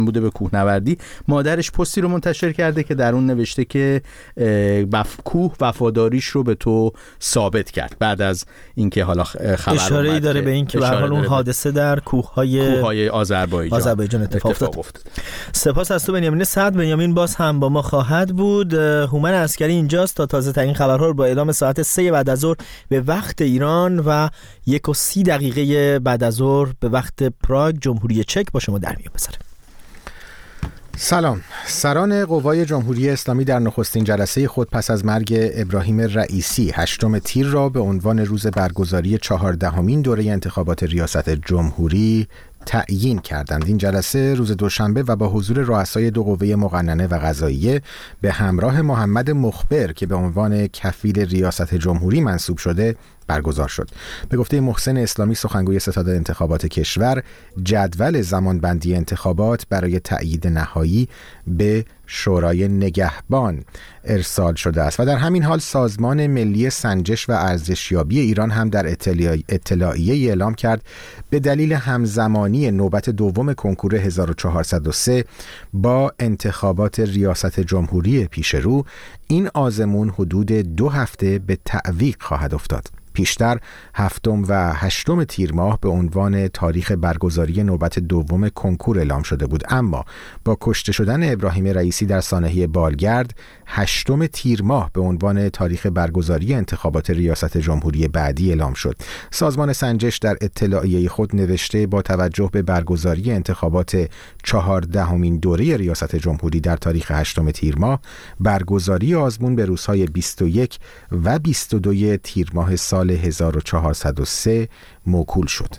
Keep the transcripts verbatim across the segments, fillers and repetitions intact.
بوده به کوهنوردی، مادرش پستی رو منتشر کرده که در اون نوشته که وف... کوه وفاداریش رو به تو ثابت کرد. بعد از اینکه حالا خبر اشاره‌ای داره به این که به هر حال اون حادثه در کوههای کوههای آذربایجان آذربایجان اتفاق افتاد. سپاس از تو بنیامین صدر. بنیامین باز هم با ما خواهد بود. هومن عسکری اینجاست تا تازه ترین خبرها رو با اعلام ساعت سه بعد از ظهر به وقت ایران و یک و سی دقیقه بعد از ظهر به وقت پراگ جمهوری چک با شما در میون بذاره. سلام. سران قوای جمهوری اسلامی در نخستین جلسه خود پس از مرگ ابراهیم رئیسی هشتم تیر را به عنوان روز برگزاری چهاردهمین دوره انتخابات ریاست جمهوری تعیین کردند. این جلسه روز دوشنبه و با حضور رؤسای دو قوه مقننه و قضاییه به همراه محمد مخبر که به عنوان کفیل ریاست جمهوری منصوب شده برگزار شد. به گفته محسن اسلامی سخنگوی ستاد انتخابات کشور، جدول زمانبندی انتخابات برای تأیید نهایی به شورای نگهبان ارسال شده است و در همین حال سازمان ملی سنجش و ارزشیابی ایران هم در اطلاعیه اعلام کرد به دلیل همزمانی نوبت دوم کنکور هزار و چهارصد و سه با انتخابات ریاست جمهوری پیش رو، این آزمون حدود دو هفته به تعویق خواهد افتاد. پیشتر هفتم و هشتم تیر ماه به عنوان تاریخ برگزاری نوبت دوم کنکور اعلام شده بود، اما با کشته شدن ابراهیم رئیسی در سانحه بالگرد، هشتم تیر ماه به عنوان تاریخ برگزاری انتخابات ریاست جمهوری بعدی اعلام شد. سازمان سنجش در اطلاعیه خود نوشته با توجه به برگزاری انتخابات چهاردهمین دوره ریاست جمهوری در تاریخ هشتم تیر ماه، برگزاری آزمون به روزهای بیست و یک و بیست و دو تیر ماه سال هزار و چهارصد و سه موکول شد.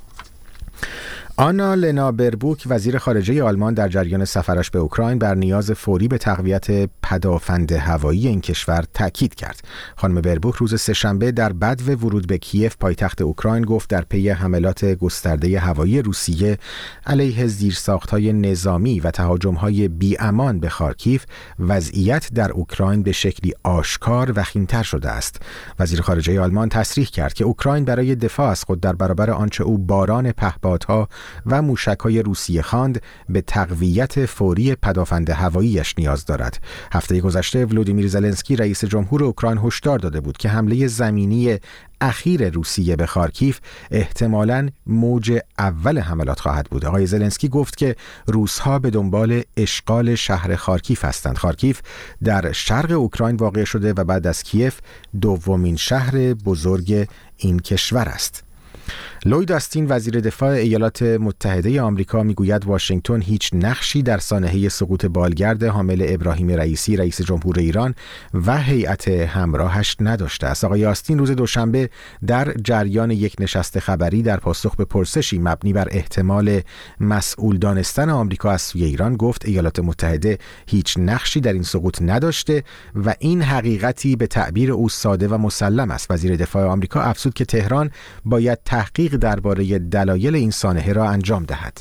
آنا لنا بربوک وزیر خارجه آلمان در جریان سفرش به اوکراین بر نیاز فوری به تقویت پدافند هوایی این کشور تاکید کرد. خانم بربوک روز سه‌شنبه در بدو ورود به کیف پایتخت اوکراین گفت در پی حملات گسترده هوایی روسیه علیه زیرساخت‌های نظامی و تهاجم‌های بی‌امان به خارکیف، وضعیت در اوکراین به شکلی آشکار وخیم‌تر شده است. وزیر خارجه آلمان تصریح کرد که اوکراین برای دفاع از خود در برابر آنچه او باران پهپادها و موشک‌های روسیه خواند به تقویت فوری پدافند هواییش نیاز دارد. هفته گذشته ولودیمیر زلنسکی رئیس جمهور اوکراین هشدار داده بود که حمله زمینی اخیر روسیه به خارکیف احتمالاً موج اول حملات خواهد بود. آقای زلنسکی گفت که روس‌ها به دنبال اشغال شهر خارکیف هستند. خارکیف در شرق اوکراین واقع شده و بعد از کیف دومین شهر بزرگ این کشور است. لوید آستین وزیر دفاع ایالات متحده آمریکا میگوید واشنگتن هیچ نقشی در سانحه سقوط بالگرد حامل ابراهیم رئیسی رئیس جمهور ایران و هیئت همراهش نداشته است. آقای آستین روز دوشنبه در جریان یک نشست خبری در پاسخ به پرسشی مبنی بر احتمال مسئول دانستن آمریکا از سوی ایران گفت ایالات متحده هیچ نقشی در این سقوط نداشته و این حقیقتی به تعبیر او ساده و مسلم است. وزیر دفاع آمریکا افزود که تهران باید تحقیق درباره دلایل این سانحه را انجام دهد.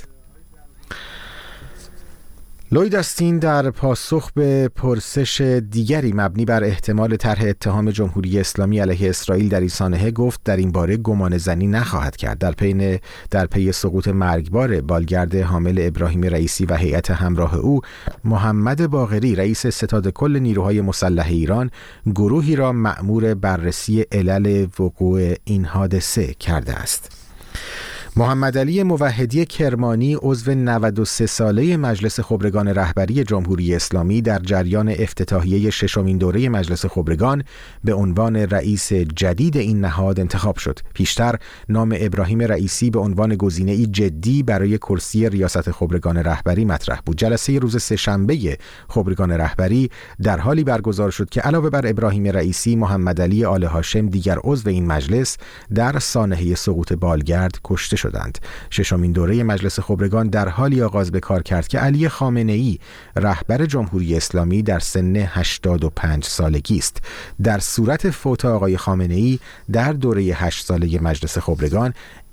لوید آستین در پاسخ به پرسش دیگری مبنی بر احتمال طرح اتهام جمهوری اسلامی علیه اسرائیل در این سانحه گفت در این باره گمان زنی نخواهد کرد. در پی در پی سقوط مرگبار بالگرد حامل ابراهیم رئیسی و هیئت همراه او، محمد باقری رئیس ستاد کل نیروهای مسلح ایران گروهی را مأمور بررسی علل وقوع این حادثه کرده است. محمد علی موحدی کرمانی عضو نود و سه ساله مجلس خبرگان رهبری جمهوری اسلامی در جریان افتتاحیه ششمین دوره مجلس خبرگان به عنوان رئیس جدید این نهاد انتخاب شد. پیشتر نام ابراهیم رئیسی به عنوان گزینه‌ای جدی برای کرسی ریاست خبرگان رهبری مطرح بود. جلسه روز سه‌شنبه خبرگان رهبری در حالی برگزار شد که علاوه بر ابراهیم رئیسی، محمد علی آل هاشم دیگر عضو این مجلس در سانحه سقوط بالگرد کشته شدند. ششمین دوره مجلس خبرگان در حالی آغاز به کار کرد که علی خامنه‌ای رهبر جمهوری اسلامی در سن هشتاد و پنج سالگی است. در صورت فوت آقای خامنه‌ای در دوره هشت ساله مجلس خبرگان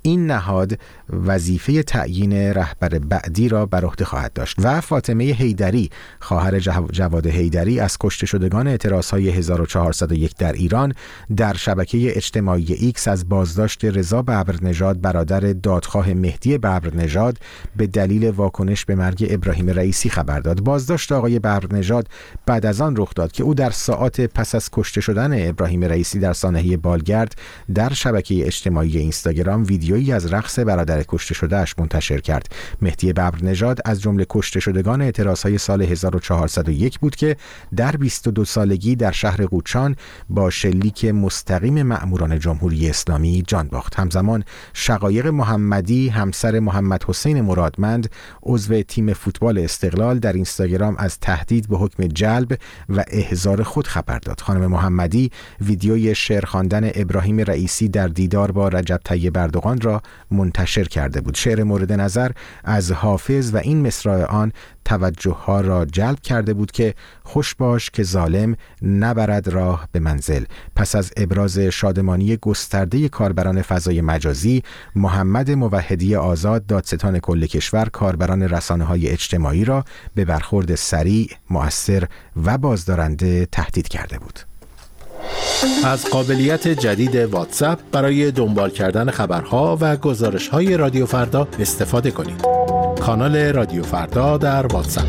این نهاد وظیفه تعیین رهبر بعدی را بر عهده خواهد داشت. و فاطمه حیدری خواهر جواد حیدری از کشته شدگان اعتراضهای هزار و چهارصد و یک در ایران در شبکه اجتماعی ایکس از بازداشت رضا ببرنژاد برادر دادخواه مهدی ببرنژاد به دلیل واکنش به مرگ ابراهیم رئیسی خبر داد. بازداشت آقای ببرنژاد بعد از آن رخ داد که او در ساعات پس از کشته شدن ابراهیم رئیسی در سانحه بالگرد در شبکه اجتماعی اینستاگرام ویدیویی از رقص برادر کشته شده‌اش منتشر کرد. مهدی ببرنژاد از جمله کشته شدگان اعتراضهای سال هزار و چهارصد و یک بود که در بیست و دو سالگی در شهر قوچان با شلیک مستقیم مأموران جمهوری اسلامی جان باخت. همزمان شقایق محمدی همسر محمد حسین مرادمند عضو تیم فوتبال استقلال در اینستاگرام از تهدید به حکم جلب و احضار خود خبر داد. خانم محمدی ویدیوی شعر خواندن ابراهیم رئیسی در دیدار با رجب طیب اردوغان را منتشر کرده بود. شعر مورد نظر از حافظ و این مصرع آن توجه ها را جلب کرده بود که خوش باش که ظالم نبرد راه به منزل. پس از ابراز شادمانی گسترده کاربران فضای مجازی، محمد موحدی آزاد دادستان کل کشور کاربران رسانه‌های اجتماعی را به برخورد سریع، مؤثر و بازدارنده تهدید کرده بود. از قابلیت جدید واتساپ برای دنبال کردن خبرها و گزارش‌های رادیو فردا استفاده کنید. کانال رادیو فردا در واتساپ.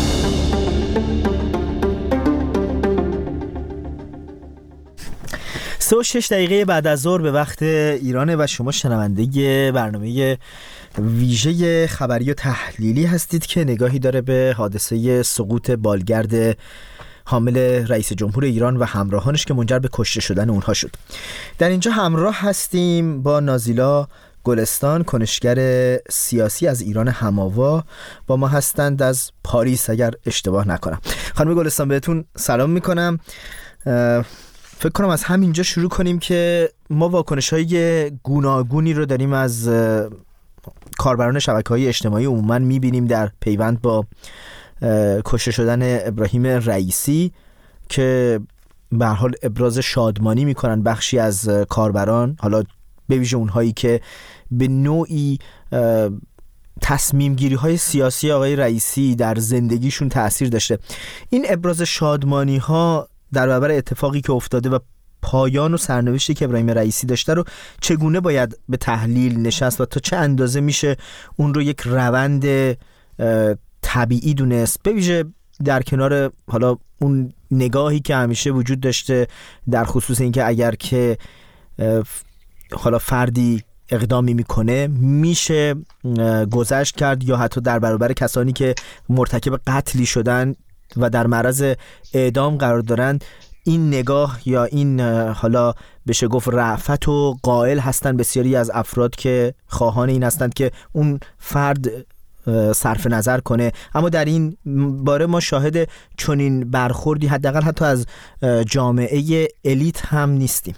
سه و شش دقیقه بعد از ظهر به وقت ایرانه و شما شنونده برنامه ویژه خبری و تحلیلی هستید که نگاهی داره به حادثه سقوط بالگرد حامل رئیس جمهور ایران و همراهانش که منجر به کشته شدن اونها شد. در اینجا همراه هستیم با نازیلا گلستان، کنشگر سیاسی از ایران هماوا، با ما هستند از پاریس اگر اشتباه نکنم. خانم گلستان بهتون سلام میکنم. فکر کنم از همینجا شروع کنیم که ما واکنش‌های گوناگونی رو داریم از کاربران شبکه‌های اجتماعی عموماً می‌بینیم در پیوند با کشته شدن ابراهیم رئیسی که به هر حال ابراز شادمانی میکنن بخشی از کاربران، حالا به ویژه اونهایی که به نوعی تصمیم گیری های سیاسی آقای رئیسی در زندگیشون تأثیر داشته. این ابراز شادمانی ها در برابر اتفاقی که افتاده و پایان و سرنوشتی که ابراهیم رئیسی داشته رو چگونه باید به تحلیل نشست و تا چه اندازه میشه اون رو یک روند طبیعی دونست، به ویژه در کنار حالا اون نگاهی که همیشه وجود داشته در خصوص اینکه اگر که حالا فردی اقدامی میکنه میشه گذشت کرد یا حتی در برابر کسانی که مرتکب قتلی شدن و در معرض اعدام قرار دارن این نگاه یا این حالا بشه گفت رأفت و قائل هستن بسیاری از افراد که خواهان این هستند که اون فرد صرف نظر کنه. اما در این باره ما شاهد چنین برخوردی حداقل حتی از جامعه الیت هم نیستیم.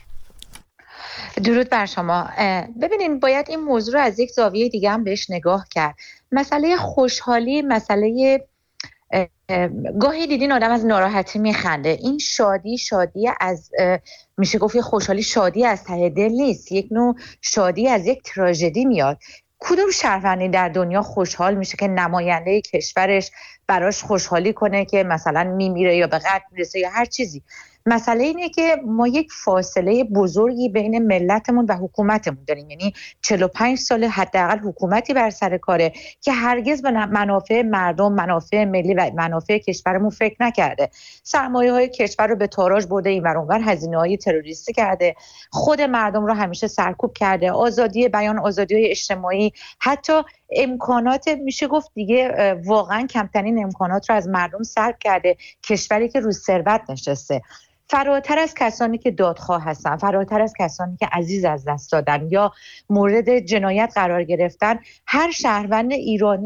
درود بر شما. ببینین باید این موضوع رو از یک زاویه دیگه هم بهش نگاه کرد. مسئله خوشحالی، مسئله گاهی دیدین آدم از ناراحتی میخنده، این شادی شادی از میشه گفت خوشحالی شادی از ته دل نیست، یک نوع شادی از یک تراژدی میاد. کدوم شهروندی در دنیا خوشحال میشه که نماینده کشورش براش خوشحالی کنه که مثلا میمیره یا به قتل میرسه یا هر چیزی؟ مسئله اینه که ما یک فاصله بزرگی بین ملتمون و حکومتمون داریم، یعنی چهل و پنج سال حداقل حکومتی بر سر کاره که هرگز به منافع مردم، منافع ملی و منافع کشورمون فکر نکرده. سرمایه‌های کشور رو به تاراج برده، اینور اونور هزینه‌های تروریستی کرده، خود مردم رو همیشه سرکوب کرده، آزادی بیان، آزادی‌های اجتماعی، حتی امکانات میشه گفت دیگه واقعا کمترین امکانات رو از مردم سلب کرده. کشوری که رو ثروت نشسته، فراتر از کسانی که دادخواه هستن، فراتر از کسانی که عزیز از دست دادن یا مورد جنایت قرار گرفتن، هر شهروند ایرانی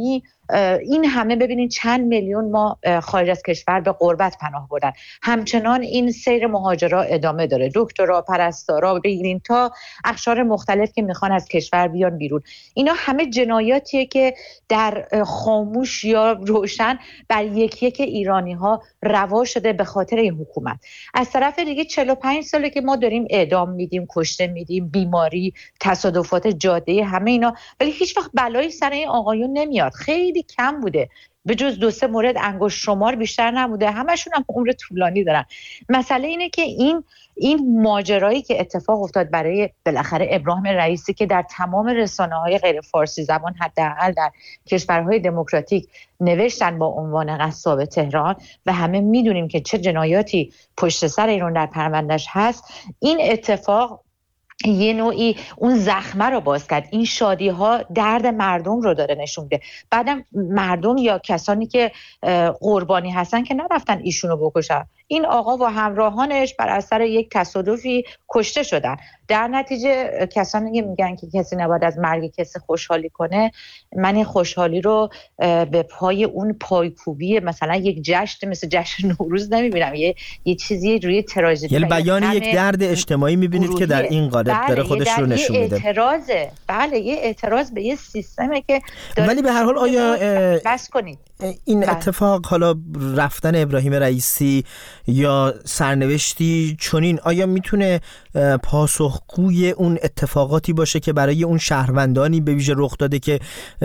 این همه ببینید چند میلیون ما خارج از کشور به غربت پناه بردن، همچنان این سیر مهاجرا ادامه داره، دکترا، پرستارا بگیرین تا اقشار مختلف که میخوان از کشور بیان بیرون. اینا همه جنایاتیه که در خاموش یا روشن بر یکی یک ایرانی ها روا شده به خاطر این حکومت. از طرف دیگه چهل و پنج ساله که ما داریم اعدام میدیم، کشته میدیم، بیماری، تصادفات جاده، همه اینا، ولی هیچ وقت بلایی سر این آقایون نمیاد. خیلی کم بوده، به جز دو سه مورد انگشت شمار بیشتر نبوده، همشون هم عمر طولانی دارن. مسئله اینه که این این ماجرایی که اتفاق افتاد برای بالاخره ابراهیم رئیسی که در تمام رسانه‌های غیر فارسی زبان حداقل در کشورهای دموکراتیک نوشتن با عنوان قصاب تهران و همه میدونیم که چه جنایاتی پشت سر ایران در پروندهش هست، این اتفاق یه نوعی اون زخمه رو باز کرد. این شادی ها درد مردم رو داره نشون میده. بعدم مردم یا کسانی که قربانی هستن که نرفتن ایشونو بکشن، این آقا و همراهانش بر اثر یک تصادفی کشته شدن. در نتیجه کسانی که میگن که کسی نباید از مرگ کسی خوشحالی کنه، من این خوشحالی رو به پای اون پایکوبی مثلا یک جشن مثل جشن نوروز نمیبینم، یه یه چیزی روی تراژدی، یعنی بیان یک درد اجتماعی میبینید که در این قالب بله، داره خودش رو نشون میده. اعتراضه، بله یه اعتراض به یه سیستمه که ولی به هر حال آیا بس کنید این بله. اتفاق، حالا رفتن ابراهیم رئیسی یا سرنوشتی چنین، آیا میتونه پاسخگوی اون اتفاقاتی باشه که برای اون شهروندانی به ویژه رخ داده که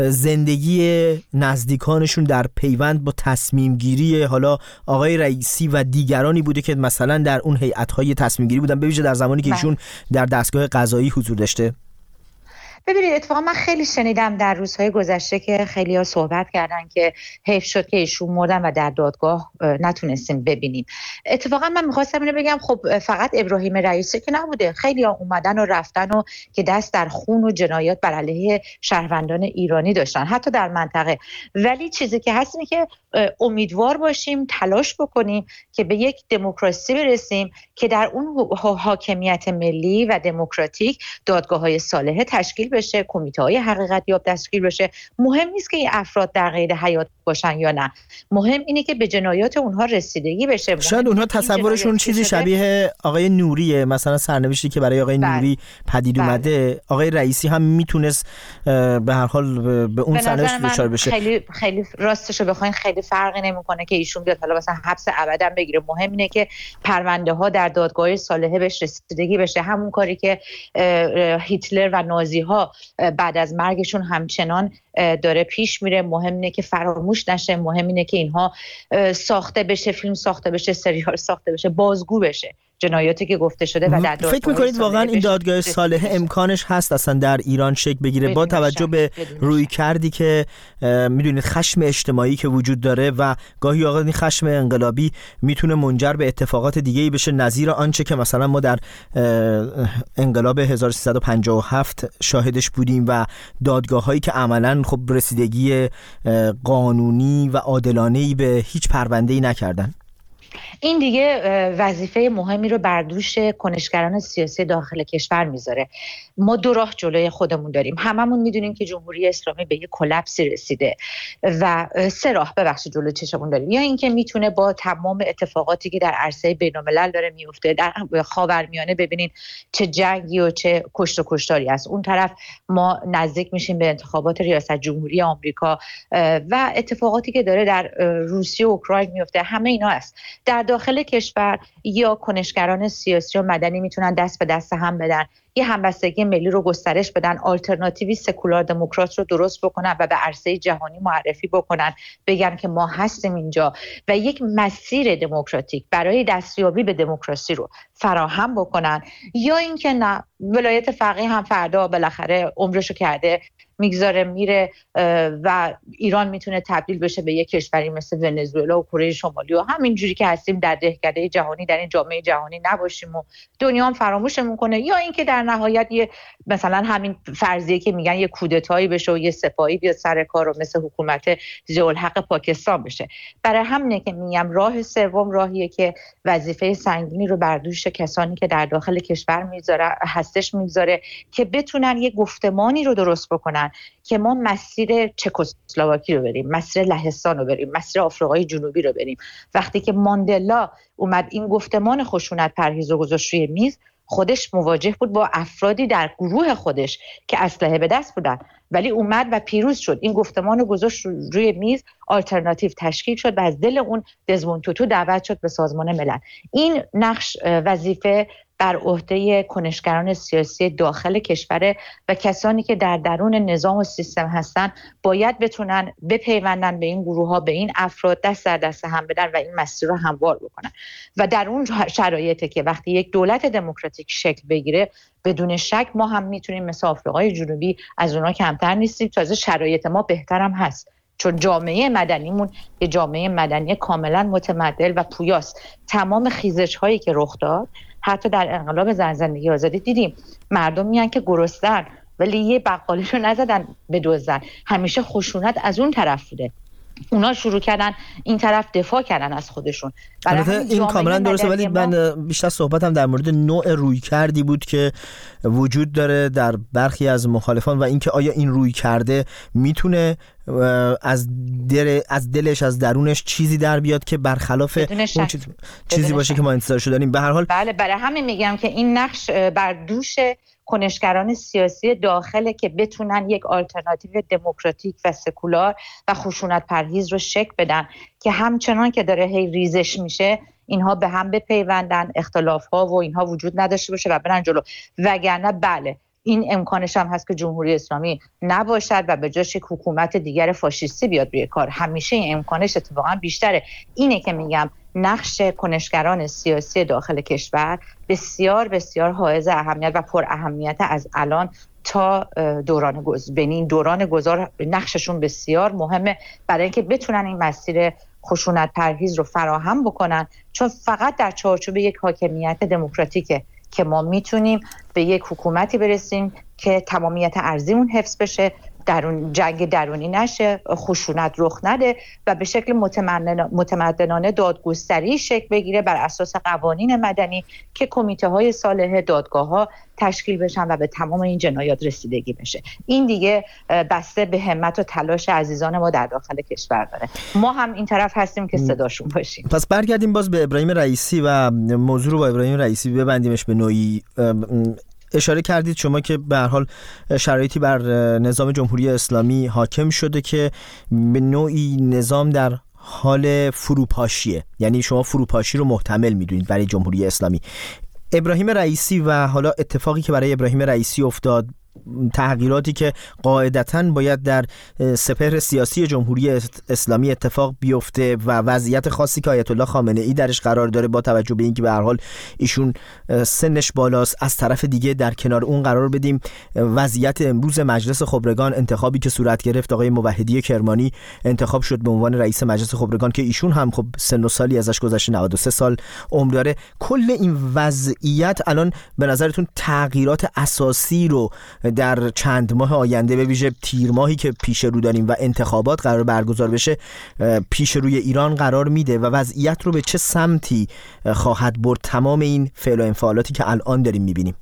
زندگی نزدیکانشون در پیوند با تصمیم گیری حالا آقای رئیسی و دیگرانی بوده که مثلا در اون هیئت‌های تصمیم گیری بودن، به ویژه در زمانی که ایشون در دستگاه قضایی حضور داشته؟ ببینید اتفاقا من خیلی شنیدم در روزهای گذشته که خیلی ها صحبت کردن که حیف شد که ایشون مردن و در دادگاه نتونستیم ببینیم. اتفاقا من میخواستم اینو بگم، خب فقط ابراهیم رئیسی که نبوده، خیلی ها اومدن و رفتن و که دست در خون و جنایات بر علیه شهروندان ایرانی داشتن حتی در منطقه. ولی چیزی که هست اینه که امیدوار باشیم، تلاش بکنیم که به یک دموکراسی برسیم که در اون حاکمیت ملی و دموکراتیک دادگاه‌های صالحه تشکیل بشه، کمیته‌های حقیقت یاب تشکیل بشه. مهم نیست که این افراد در قید حیات باشن یا نه، مهم اینه که به جنایات اونها رسیدگی بشه. شاید اونها تصورشون چیزی شبیه آقای نوریه، مثلا سرنوشتی که برای آقای بله. نوری پدید بله. اومده. آقای رئیسی هم میتونست به هر حال به اون سرنوشت دچار بشه. خیلی خیلی راستشو بخواین خیلی فرقی نمیکنه که ایشون بیاد حالا مثلا حبس ابدا بگیره. مهم اینه که پرونده ها در دادگاه صالحه بهش رسیدگی بشه، همون کاری که هیتلر و نازی ها بعد از مرگشون همچنان داره پیش میره. مهم اینه که فراموش نشه، مهم اینه که اینها ساخته بشه، فیلم ساخته بشه، سریال ساخته بشه، بازگو بشه جنایاتی که گفته شده و در فکر میکنید واقعا این دادگاه صالحه امکانش هست اصلا در ایران شکل بگیره با توجه به روی کردی که میدونید خشم اجتماعی که وجود داره و گاهی اوقات این خشم انقلابی میتونه منجر به اتفاقات دیگه‌ای بشه نظیر آنچه که مثلا ما در انقلاب هزار و سیصد و پنجاه و هفت شاهدش بودیم و دادگاه‌هایی که عملاً خب رسیدگی قانونی و عادلانه‌ای به هیچ پرونده‌ای نکردن. این دیگه وظیفه مهمی رو بر دوش کنشگران سیاسی داخل کشور میذاره. ما دو راه جلوی خودمون داریم، هممون میدونیم که جمهوری اسلامی به یک کلپسی رسیده و سه راه ببخشید جلوی چشمون داریم. یا اینکه میتونه با تمام اتفاقاتی که در عرصه بین‌الملل داره میفته، در خاورمیانه ببینین چه جنگی و چه کشت و کشتاری است، اون طرف ما نزدیک میشیم به انتخابات ریاست جمهوری آمریکا و اتفاقاتی که داره در روسیه و اوکراین میفته، همه اینا است. در داخل کشور یا کنشگران سیاسی و مدنی میتونن دست به دست هم بدن، یه همبستگی ملی رو گسترش بدن، آلترناتیوی سکولار دموکرات رو درست بکنن و به عرصه جهانی معرفی بکنن، بگن که ما هستیم اینجا و یک مسیر دموکراتیک برای دستیابی به دموکراسی رو فراهم بکنن. یا اینکه نه، ولایت فقیه هم فردا بالاخره عمرشو کرده میگذاره میره و ایران میتونه تبدیل بشه به یک کشوری مثل ونزوئلا و کره شمالی و همینجوری که هستیم در دهکده جهانی، در این جامعه جهانی نباشیم و دنیا هم فراموشمون کنه. یا اینکه در نهایت یه مثلا همین فرضیه که میگن یه کودتایی بشه و یه سپاهی بیاد سر کار و مثل حکومت ضیاءالحق پاکستان بشه. برای همینه که میگم راه سوم راهیه که وظیفه سنگینی رو بر دوش کسانی که در داخل کشور میذاره هستش میذاره که بتونن یه گفتمانی رو درست بکنن که ما مسیر چکسلواکی رو بریم، مسیر لهستان رو بریم، مسیر آفریقای جنوبی رو بریم. وقتی که ماندلا اومد این گفتمان خشونت پرهیز رو گذاشت روی میز، خودش مواجه بود با افرادی در گروه خودش که اسلحه به دست بودن، ولی اومد و پیروز شد. این گفتمان رو گذاشت روی میز، آلترناتیو تشکیل شد و از دل اون دزموند توتو دعوت شد به سازمان ملل. این نقش وظیفه بر عهده کنشگران سیاسی داخل کشور و کسانی که در درون نظام و سیستم هستن باید بتونن بپیوندن به این گروه ها، به این افراد، دست در دست هم بدن و این مسیر رو هموار بکنن. و در اون شرایطی که وقتی یک دولت دموکراتیک شکل بگیره، بدون شک ما هم میتونیم مثل آفریقای جنوبی از اونها کمتر نیستیم، تازه شرایط ما بهترم هست، چون جامعه مدنیمون یه جامعه مدنی کاملا متمدن و پویاست. تمام خیزش هایی که رخ داد، حتی در انقلاب زن زندگی آزادی دیدیم مردم میان که گرسنن ولی یه بقالشو نزدن بدزدن. همیشه خشونت از اون طرف بوده، اونا شروع کردن این طرف دفاع کردن از خودشون. البته این کاملا درسته، ولی من بیشتر صحبتم در مورد نوع رویکردی بود که وجود داره در برخی از مخالفان و اینکه آیا این رویکرده میتونه از دل از دلش از درونش چیزی در بیاد که برخلاف اون چیز... چیزی باشه که ما انتظارشو داریم. به هر حال بله، برای همین میگم که این نقش بر دوش کنشگران سیاسی داخله که بتونن یک آلترناتیو دموکراتیک و سکولار و خشونت پرهیز رو شکل بدن که همچنان که داره هی ریزش میشه اینها به هم بپیوندن، اختلاف ها و اینها وجود نداشته باشه و برن جلو. وگرنه بله این امکانش هم هست که جمهوری اسلامی نباشد و به جاش یک حکومت دیگر فاشیستی بیاد روی کار. همیشه این امکانش اتفاقا بیشتره. اینه که میگم نقش کنشگران سیاسی داخل کشور بسیار بسیار حائز اهمیت و پر اهمیت از الان تا دوران گذار. ببین دوران گذار نقششون بسیار مهمه برای اینکه بتونن این مسیر خشونت پرهیز رو فراهم بکنن، چون فقط در چارچوب یک حاکمیت دموکراتیکه که ما میتونیم به یک حکومتی برسیم که تمامیت ارضیمون حفظ بشه، درون جنگ درونی نشه، خشونت رخ نده و به شکل متمدنانه دادگستری شکل بگیره بر اساس قوانین مدنی که کمیته های صالح دادگاه ها تشکیل بشن و به تمام این جنایات رسیدگی بشه. این دیگه بسته به همت و تلاش عزیزان ما در داخل کشور داره. ما هم این طرف هستیم که صداشون باشیم. پس برگردیم باز به ابراهیم رئیسی و موضوع رو با ابراهیم رئیسی ببندیمش به نوعی. اشاره کردید شما که به هر حال شرایطی بر نظام جمهوری اسلامی حاکم شده که به نوعی نظام در حال فروپاشیه، یعنی شما فروپاشی رو محتمل میدونید برای جمهوری اسلامی. ابراهیم رئیسی و حالا اتفاقی که برای ابراهیم رئیسی افتاد، تغییراتی که قاعدتاً باید در سپهر سیاسی جمهوری اسلامی اتفاق بیفته و وضعیت خاصی که آیت الله خامنه ای درش قرار داره با توجه به اینکه به هر حال ایشون سنش بالاست، از طرف دیگه در کنار اون قرار بدیم وضعیت امروز مجلس خبرگان، انتخابی که صورت گرفت، آقای موحدی کرمانی انتخاب شد به عنوان رئیس مجلس خبرگان که ایشون هم خب سن و سالی ازش گذشته، نود و سه سال عمر داره. کل این وضعیت الان به نظرتون تغییرات اساسی رو در چند ماه آینده به ویژه تیر ماهی که پیش رو داریم و انتخابات قرار برگزار بشه پیش روی ایران قرار میده و وضعیت رو به چه سمتی خواهد برد تمام این فعل و انفعالاتی که الان داریم میبینیم؟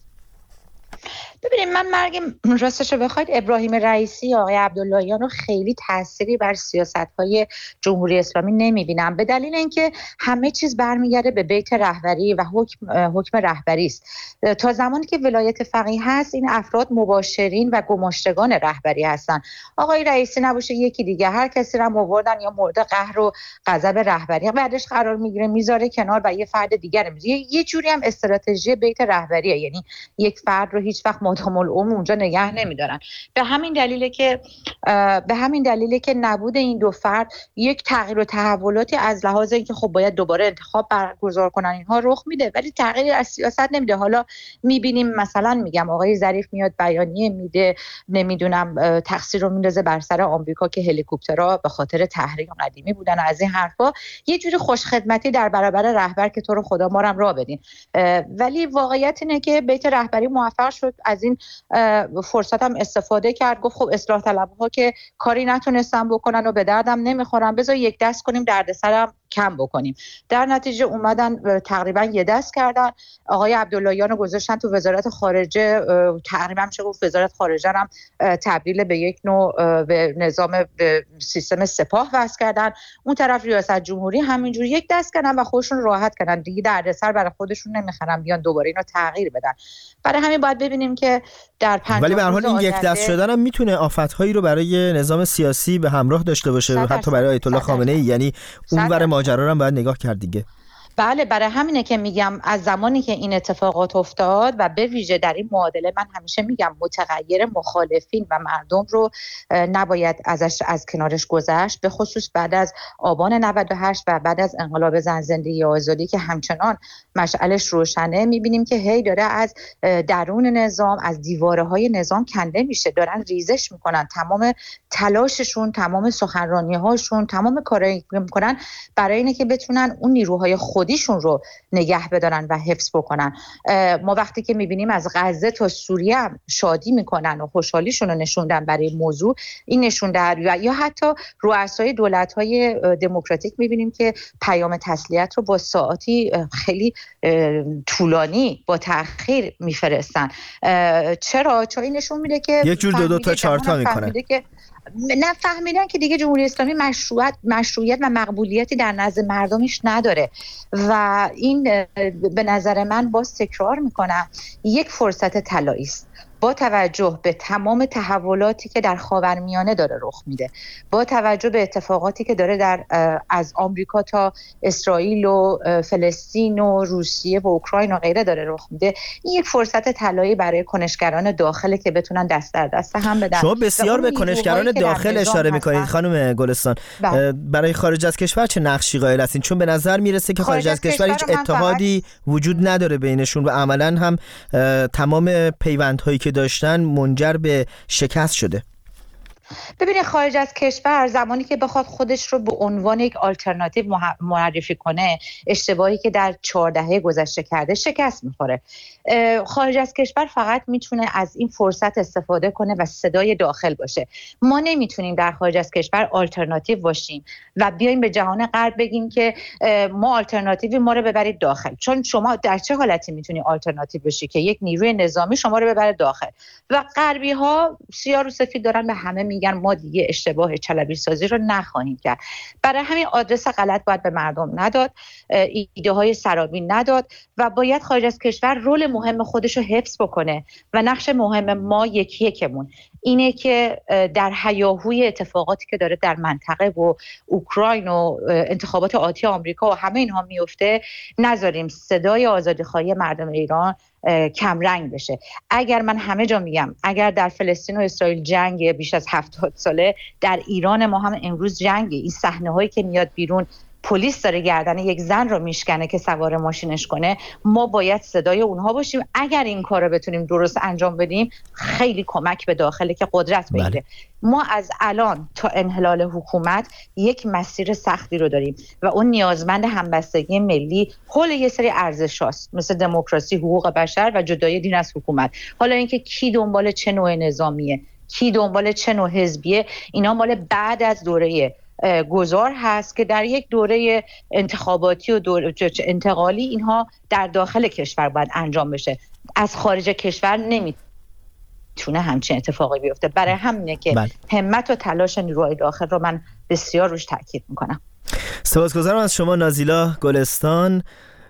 ببینید من مرگ راستش رو بخواید ابراهیم رئیسی آقای عبداللهیان رو خیلی تأثیری بر سیاست‌های جمهوری اسلامی نمی‌بینم، به دلیل اینکه همه چیز برمیگرده به بیت رهبری و حکم حکم رهبری است. تا زمانی که ولایت فقیه هست این افراد مباشرین و گماشتگان رهبری هستن. آقای رئیسی نباشه یکی دیگه، هر کسی رو آوردن یا مورد قهر و غضب رهبری بعدش قرار میگیره میذاره کنار و یه فرد دیگر میذاره. یه جوری هم استراتژی بیت رهبریه، یعنی یک فرد رو هیچ وقت مدام العمر اونجا نگه نمیدارن. به همین دلیله که به همین دلیله که نبود این دو فرد یک تغییر و تحولاتی از لحاظ اینکه خب باید دوباره انتخاب برگزار کنن اینها رخ میده، ولی تغییر از سیاست نمیده. حالا میبینیم مثلا میگم آقای ظریف میاد بیانیه میده، نمیدونم تقصیر رو میندازه بر سر آمریکا که هلیکوپترها به خاطر تحریم قدیمی بودن و از این حرفا، یه جوری خوشخدمتی در برابر رهبر که تو رو خدا ما هم راه بدین. ولی واقعیت اینه که بیت رهبری موفق شد از این فرصت هم استفاده کرد، گفت خب اصلاح طلبها که کاری نتونستن بکنن و به دردم نمیخورن، بذار یک دست کنیم دردسرم کم بکنیم. در نتیجه اومدن تقریبا یه دست کردن، آقای عبداللهیان رو گذاشتن تو وزارت خارجه، تقریبا میشه گفت وزارت خارجه هم تبدیل به یک نوع به نظام به سیستم سپاه وصل کردن. اون طرف ریاست جمهوری همینجوری یک دست کردن و خودشون راحت کردن، دیگه دردسر برای خودشون نمیخرن بیان دوباره اینو تغییر بدن. برای همین باید ببینیم که در پنجاه ولی به هر حال این یک دست شدن هم میتونه آفت‌هایی رو برای نظام سیاسی به همراه داشته باشه، حتی برای آیت الله خامنه‌ای. یعنی اونور ماجرا رو هم باید نگاه کرد دیگه. بله، برای همینه که میگم از زمانی که این اتفاقات افتاد و به ویژه در این معادله، من همیشه میگم متغیر مخالفین و مردم رو نباید ازش از کنارش گذشت، به خصوص بعد از آبان نود و هشت و بعد از انقلاب زن زندگی آزادی که همچنان مشعلش روشنه. میبینیم که هی داره از درون نظام، از دیواره های نظام کنده میشه، دارن ریزش میکنن. تمام تلاششون، تمام سخنرانی هاشون، تمام کارایی میکنن برای اینه که بتونن اون نیروهای خودیشون رو نگه بدارن و حفظ بکنن. ما وقتی که میبینیم از غزه تا سوریه هم شادی میکنن و خوشحالیشون رو نشوندن برای موضوع این نشون در، یا حتی رؤسای دولت‌های دموکراتیک میبینیم که پیام تسلیت رو با ساعاتی خیلی طولانی با تأخیر میفرستن. چرا؟ چون این نشون میده که یک جور دو دو تا چهار تا میکنن، نه فهمیدن که دیگه جمهوری اسلامی مشروعیت مشروعیت و مقبولیتی در نزد مردمش نداره و این به نظر من باز تکرار میکنم یک فرصت طلایی است. با توجه به تمام تحولاتی که در خاورمیانه داره رخ میده، با توجه به اتفاقاتی که داره در از آمریکا تا اسرائیل و فلسطین و روسیه و اوکراین و غیره داره رخ میده، این یک فرصت طلایی برای کنشگران داخله که بتونن دست در دست هم بدن. شما بسیار به کنشگران داخل اشاره میکنید خانم گلستان. بله. برای خارج از کشور چه نقشی قائل هستین؟ چون به نظر میرسه که خارج, خارج از کشور هیچ اتحادی وجود نداره بینشون و عملاً هم تمام پیوندهایی که داشتن منجر به شکست شده. ببینید خارج از کشور زمانی که بخواد خودش رو به عنوان یک آلترناتیو معرفی کنه، اشتباهی که در چهار دهه گذشته کرده شکست میخوره. خارج از کشور فقط میتونه از این فرصت استفاده کنه و صدای داخل باشه. ما نمیتونیم در خارج از کشور آلترناتیو باشیم و بیایم به جهان غرب بگیم که ما آلترناتیوی، ما رو ببرید داخل. چون شما در چه حالتی میتونی آلترناتیو بشی که یک نیروی نظامی شما رو ببره داخل؟ و غربی ها سیاه و سفید دارن به همه میگن ما دیگه اشتباه چلبی سازی رو نخواهیم کرد. برای همین آدرس غلط باید به مردم نداد، ایده های سرابی نداد و باید خارج از کشور رول مهم خودش رو حفظ بکنه و نقش مهم ما یکی یکمون اینه که در هیاهوی اتفاقاتی که داره در منطقه و اوکراین و انتخابات آتی آمریکا و همه اینها میفته نذاریم صدای آزادیخواهی مردم ایران کم رنگ بشه. اگر من همه جا میگم اگر در فلسطین و اسرائیل جنگ بیش از هفتاد ساله، در ایران ما هم امروز جنگه. این صحنه هایی که میاد بیرون، پلیس داره گردن یک زن رو میشکنه که سوار ماشینش کنه، ما باید صدای اونها باشیم. اگر این کار رو بتونیم درست انجام بدیم خیلی کمک به داخله که قدرت بگیره. بله. ما از الان تا انحلال حکومت یک مسیر سختی رو داریم و اون نیازمند همبستگی ملی حول یه سری ارزش‌هاست، مثل دموکراسی، حقوق بشر و جدایی دین از حکومت. حالا اینکه کی دنبال چه نوع نظامیه، کی دنبال چه نوع حزبیه، اینا مال بعد از دوره گذار هست که در یک دوره انتخاباتی و دوره انتقالی اینها در داخل کشور باید انجام بشه. از خارج کشور نمیتونه همچین اتفاقی بیفته. برای همینه که بله. همت و تلاش نیروهای داخل رو من بسیار روش تاکید میکنم. سپاسگزارم از شما نازیلا گلستان،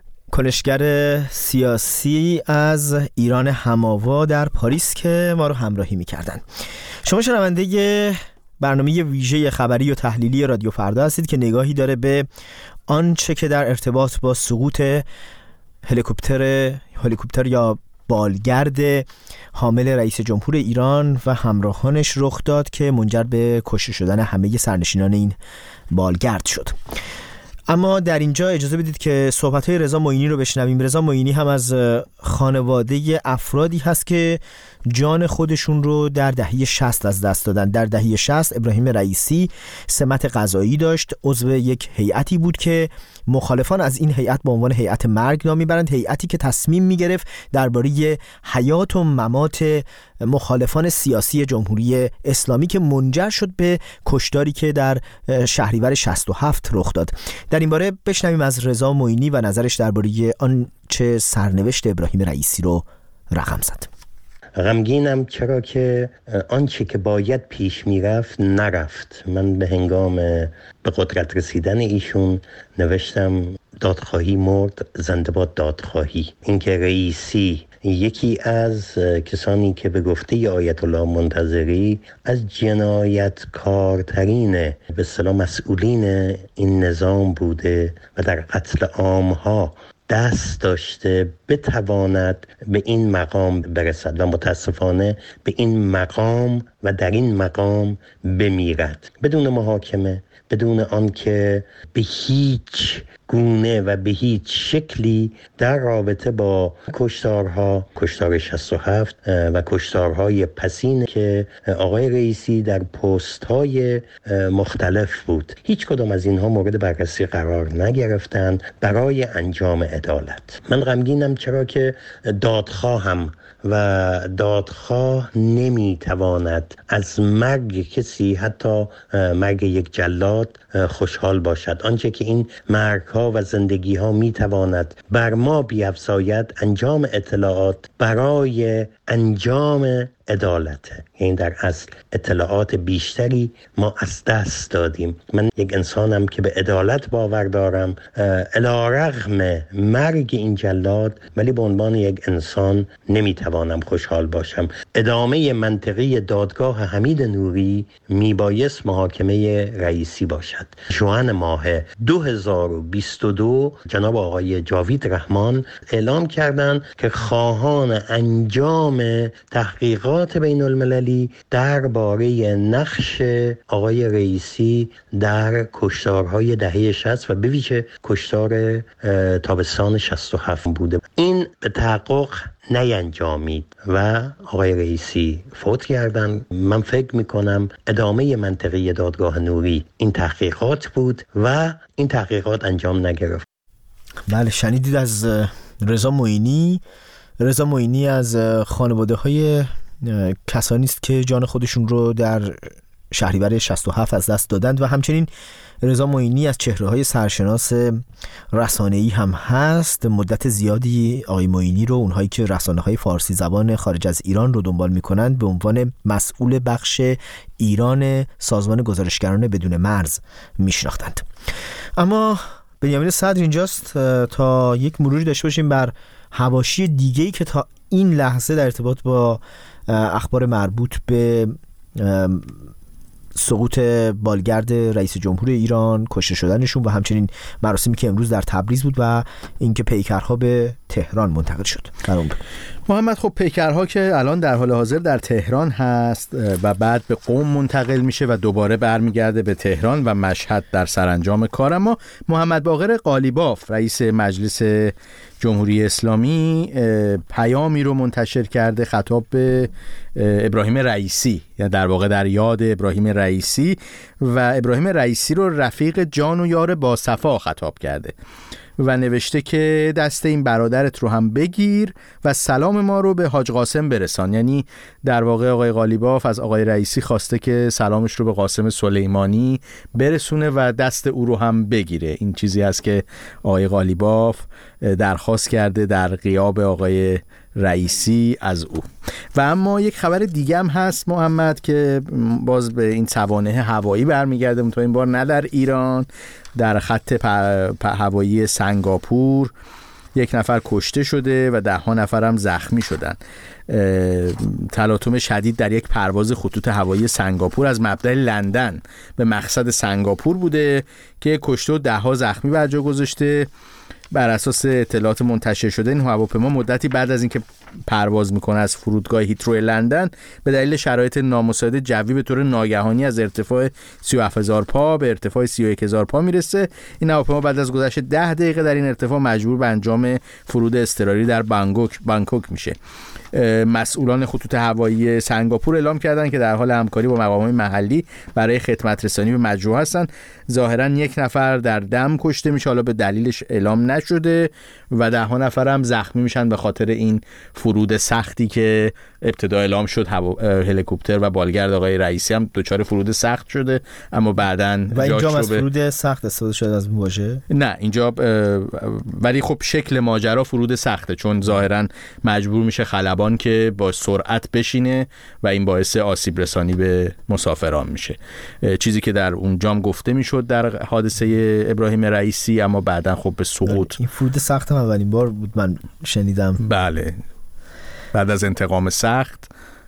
کنشگر سیاسی از ایران هماوا در پاریس که ما رو همراهی میکردن. شما شنونده برنامه ویژه خبری و تحلیلی رادیو فردا هستید که نگاهی داره به آنچه که در ارتباط با سقوط هلیکوپتر هلیکوپتر یا بالگرد حامل رئیس جمهور ایران و همراهانش رخ داد که منجر به کشته شدن همه سرنشینان این بالگرد شد. اما در اینجا اجازه بدید که صحبت‌های رضا معینی رو بشنویم. رضا معینی هم از خانواده افرادی هست که جان خودشون رو در دهه شصت از دست دادن. در دهه شصت ابراهیم رئیسی سمت قضایی داشت، عضو یک هیئتی بود که مخالفان از این هیئت به عنوان هیئت مرگ نام میبرند، هیئتی که تصمیم میگرفت درباره حیات و ممات مخالفان سیاسی جمهوری اسلامی که منجر شد به کشتاری که در شهریور شصت و هفت رخ داد. در این باره بشنویم از رضا معینی و نظرش درباره آن چه سرنوشت ابراهیم رئیسی رو رقم زد. غمگینم چرا که آنچه که باید پیش میرفت نرفت. من به هنگام به قدرت رسیدن ایشون نوشتم دادخواهی مرد، زنده باد دادخواهی. اینکه رئیسی یکی از کسانی که به گفته آیت الله منتظری از جنایتکارترین به اصطلاح مسئولین این نظام بوده و در قتل عامها دست داشته بتواند به این مقام برسد و متاسفانه به این مقام و در این مقام بمیرد بدون محاکمه، بدون آنکه به هیچ گونه و به هیچ شکلی در رابطه با کشتارها، کشتار شصت و هفت و کشتارهای پسین که آقای رئیسی در پست‌های مختلف بود، هیچ کدام از اینها مورد بررسی قرار نگرفتند برای انجام عدالت. من غمگینم چرا که دادخواهم و دادخواه نمیتواند از مرگ کسی، حتی مرگ یک جلاد، خوشحال باشد. آنچه که این مرگ‌ها و زندگی‌ها میتواند بر ما بیفزاید انجام اطلاعات برای انجام عدالته. یعنی در اصل اطلاعات بیشتری ما از دست دادیم. من یک انسانم که به عدالت باور دارم، علی‌رغم مرگ این جلاد، ولی به عنوان یک انسان نمیتوانم خوشحال باشم. ادامه منطقی دادگاه حمید نوری میبایست محاکمه رئیسی باشد. ژوئن ماه دو هزار و بیست و دو جناب آقای جاوید رحمان اعلام کردند که خواهان انجام تحقیقات بین المللی درباره نقش آقای رئیسی در کشتارهای دهه شصت و به ویژه کشتار تابستان شصت و هفت بوده. این به تحقق نینجامید و آقای رئیسی فوت کردن. من فکر میکنم ادامه منطقی دادگاه نوری این تحقیقات بود و این تحقیقات انجام نگرفت. بله، شنیدید از رضا معینی. رضا معینی از خانواده های کسانی است که جان خودشون رو در شهریور شصت و هفت از دست دادند و همچنین رضا معینی از چهره‌های سرشناس رسانه‌ای هم هست. مدت زیادی آقای معینی رو اونهایی که رسانه‌های فارسی زبان خارج از ایران رو دنبال می‌کنند به عنوان مسئول بخش ایران سازمان گزارشگران بدون مرز میشناختند. اما بنیامین صدر اینجاست تا یک مروری داشته باشیم بر حواشی دیگه‌ای که تا این لحظه در ارتباط با اخبار مربوط به سقوط بالگرد رئیس جمهور ایران، کشته شدنشون و همچنین مراسمی که امروز در تبریز بود و اینکه پیکرها به تهران منتقل شد. محمد، خب پیکرها که الان در حال حاضر در تهران هست و بعد به قم منتقل میشه و دوباره برمیگرده به تهران و مشهد در سرانجام کار. اما محمد باقر قالیباف رئیس مجلس جمهوری اسلامی پیامی رو منتشر کرده خطاب به ابراهیم رئیسی، یا در واقع در یاد ابراهیم رئیسی، و ابراهیم رئیسی رو رفیق جان و یار با صفا خطاب کرده و نوشته که دست این برادرت رو هم بگیر و سلام ما رو به حاج قاسم برسان. یعنی در واقع آقای قالیباف از آقای رئیسی خواسته که سلامش رو به قاسم سلیمانی برسونه و دست او رو هم بگیره. این چیزی است که آقای قالیباف درخواست کرده در غیاب آقای رئیسی از او. و اما یک خبر دیگه هم هست محمد که باز به این سوانح هوایی برمیگرده، منتها این بار نه در ایران. در خط هوایی سنگاپور یک نفر کشته شده و ده ها نفر هم زخمی شدن. تلاطم شدید در یک پرواز خطوط هوایی سنگاپور از مبدأ لندن به مقصد سنگاپور بوده که کشته و ده ها زخمی بر جا گذاشته. بر اساس اطلاعات منتشر شده این هواپیما مدتی بعد از اینکه پرواز میکنه از فرودگاه هیترو لندن به دلیل شرایط نامساعد جوی به طور ناگهانی از ارتفاع سی و هفت هزار پا به ارتفاع سی و یک هزار پا میرسه. این هواپیما بعد از گذشت ده دقیقه در این ارتفاع مجبور به انجام فرود اضطراری در بانکوک بانکوک میشه. مسئولان خطوط هوایی سنگاپور اعلام کردن که در حال همکاری با مقامات محلی برای خدمت رسانی به مجروح هستن. ظاهرا یک نفر در دم کشته میشه، حالا به دلیلش اعلام نشده. نشده و ده ها نفر هم زخمی میشن به خاطر این فرود سختی که ابتدا اعلام شد. هلیکوپتر و بالگرد آقای رئیسی هم دچار فرود سخت شده، اما بعداً و اینجا از به... فرود سخت استفاده شده از واژه؟ نه اینجا ولی خب شکل ماجرا فرود سخته، چون ظاهراً مجبور میشه خلبان که با سرعت بشینه و این باعث آسیب رسانی به مسافران میشه، چیزی که در اونجام گفته میشد در حادثه ابراهیم رئیسی، اما بعداً خب به سقوط. این فرود سخت هم اولین بار بود من شنیدم. بله، بعد از انتقام سخت.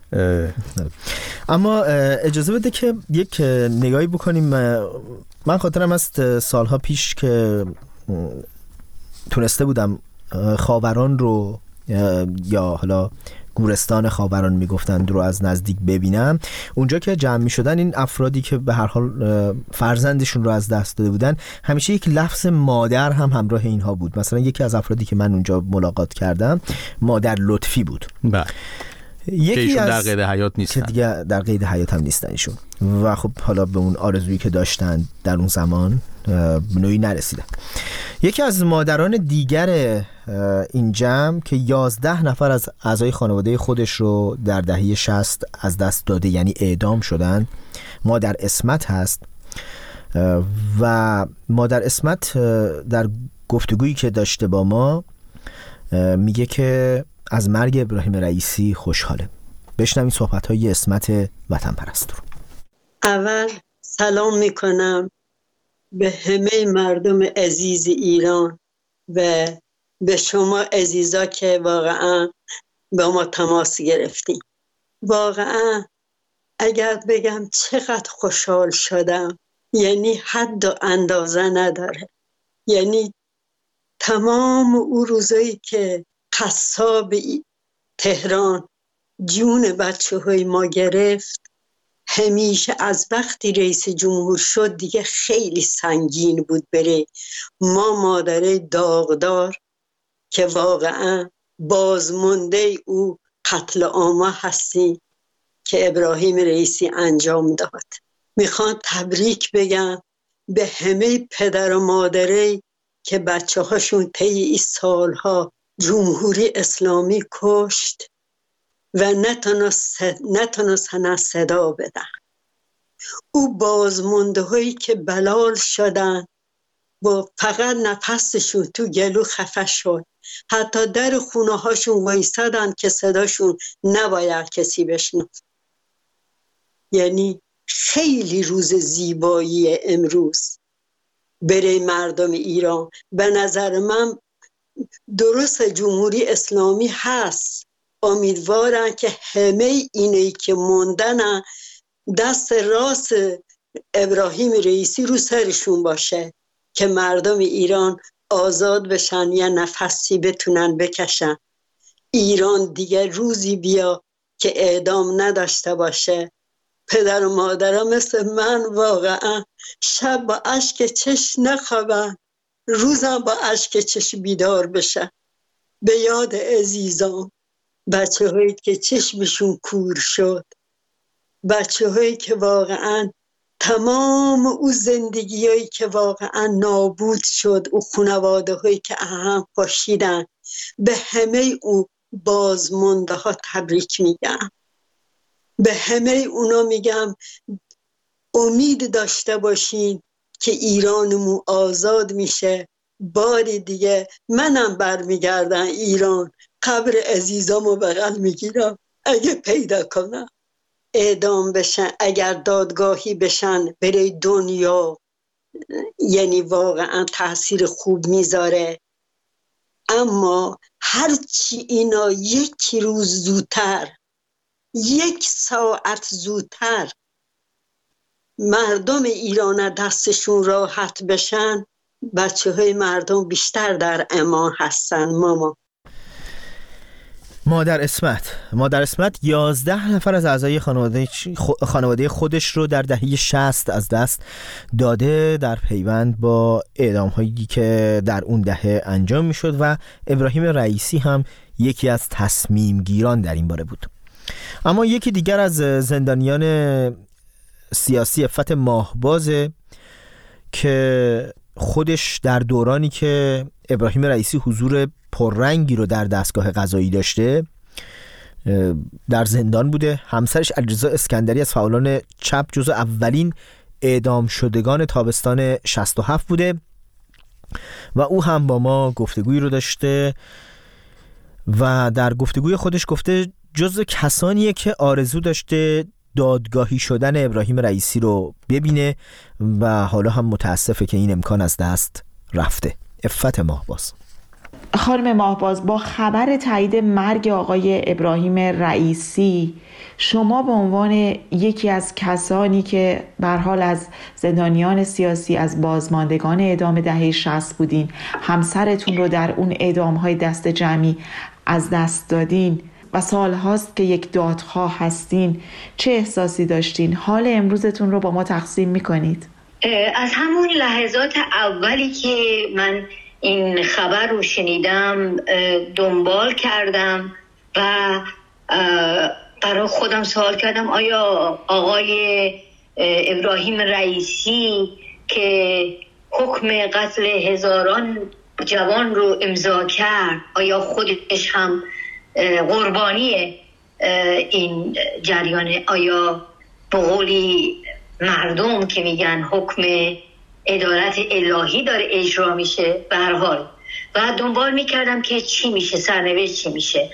اما اجازه بده که یک نگاهی بکنیم. من خاطرم است سالها پیش که تونسته بودم خاوران رو یا حالا گورستان خاوران میگفتند رو از نزدیک ببینم. اونجا که جمع میشدن این افرادی که به هر حال فرزندشون رو از دست داده بودن، همیشه یک لفظ مادر هم همراه اینها بود. مثلا یکی از افرادی که من اونجا ملاقات کردم مادر لطفی بود. بله، یکی از در قید حیات نیستن، که دیگه در قید حیات هم نیستن ایشون و خب حالا به اون آرزویی که داشتن در اون زمان به نوعی نرسیدن. یکی از مادران دیگر این جمع که یازده نفر از اعضای خانواده خودش رو در دهه شصت از دست داده، یعنی اعدام شدن، مادر اسمت هست. و مادر اسمت در گفتگویی که داشته با ما میگه که از مرگ ابراهیم رئیسی خوشحاله. بشنویم صحبت‌های اسمت وطن پرست رو. اول سلام میکنم به همه مردم عزیز ایران و به شما عزیزا که واقعا با ما تماس گرفتیم. واقعا اگر بگم چقدر خوشحال شدم، یعنی حد و اندازه نداره. یعنی تمام اون روزایی که قصاب تهران جون بچه های ما گرفت، همیشه از وقتی رئیس جمهور شد دیگه خیلی سنگین بود بره ما مادره داغدار که واقعا بازمانده او قتل عام هستیم که ابراهیم رئیسی انجام داد. میخوام تبریک بگم به همه پدر و مادره که بچه هاشون طی این سالها جمهوری اسلامی کشت و نتونستن صدا بدن. او بازمانده هایی که بلال شدن با فقط نفسشون تو گلو خفه شد، حتی در خونه هاشون وایسادن که صداشون نباید کسی بشنفت. یعنی خیلی روز زیبایی امروز برای مردم ایران. به نظر من درست جمهوری اسلامی هست، امیدوارم که همه اینایی که موندن دست راست ابراهیم رئیسی رو سرشون باشه که مردم ایران آزاد بشن یا نفسی بتونن بکشن. ایران دیگه روزی بیا که اعدام نداشته باشه. پدر و مادرها مثل من واقعا شب با اشک چشم نخوابن، روزم با اشک چشم بیدار بشن به یاد عزیزان، بچه هایی که چشمشون کور شد، بچه هایی که واقعا تمام او زندگی هایی که واقعا نابود شد، او خانواده هایی که اهم پاشیدن، به همه او بازمانده ها تبریک میگم. به همه اونا میگم امید داشته باشین که ایرانمون آزاد میشه. بار دیگه منم برمیگردم ایران، قبر عزیزامو بغل میگیرم اگه پیدا کنم، اعدام بشن، اگر دادگاهی بشن برای دنیا، یعنی واقعا تاثیر خوب میذاره. اما هرچی اینا یک روز زودتر، یک ساعت زودتر مردم ایران دستشون راحت بشن، بچه های مردم بیشتر در امان هستن. ماما مادر اسمت مادر اسمت یازده نفر از اعضای خانواده خانواده خودش رو در دهه شصت از دست داده در پیوند با اعدام هایی که در اون دهه انجام میشد و ابراهیم رئیسی هم یکی از تصمیم گیران در این باره بود. اما یکی دیگر از زندانیان سیاسی عفت ماهبازه که خودش در دورانی که ابراهیم رئیسی حضور پررنگی رو در دستگاه قضایی داشته. در زندان بوده. همسرش علیرضا اسکندری از فعالان چپ جزو اولین اعدام شدگان تابستان شصت و هفت بوده و او هم با ما گفتگویی رو داشته و در گفتگوی خودش گفته جزو کسانیه که آرزو داشته دادگاهی شدن ابراهیم رئیسی رو ببینه و حالا هم متاسفه که این امکان از دست رفته. عفت ماهباز. خانم ماهباز، با خبر تایید مرگ آقای ابراهیم رئیسی، شما به عنوان یکی از کسانی که به هر حال از زندانیان سیاسی، از بازماندگان اعدام دهه شصت بودین، همسرتون رو در اون اعدام‌های دست جمعی از دست دادین و سال هاست که یک دادخواه هستین، چه احساسی داشتین؟ حال امروزتون رو با ما تقسیم میکنید؟ از همون لحظات اولی که من این خبر رو شنیدم دنبال کردم و برای خودم سوال کردم آیا آقای ابراهیم رئیسی که حکم قتل هزاران جوان رو امضا کرد، آیا خودش هم قربانی این جریان؟ آیا به قولی مردم که میگن حکم عدالت الهی داره اجرا میشه؟ به هر حال و دنبال میکردم که چی میشه، سرنوشت چی میشه.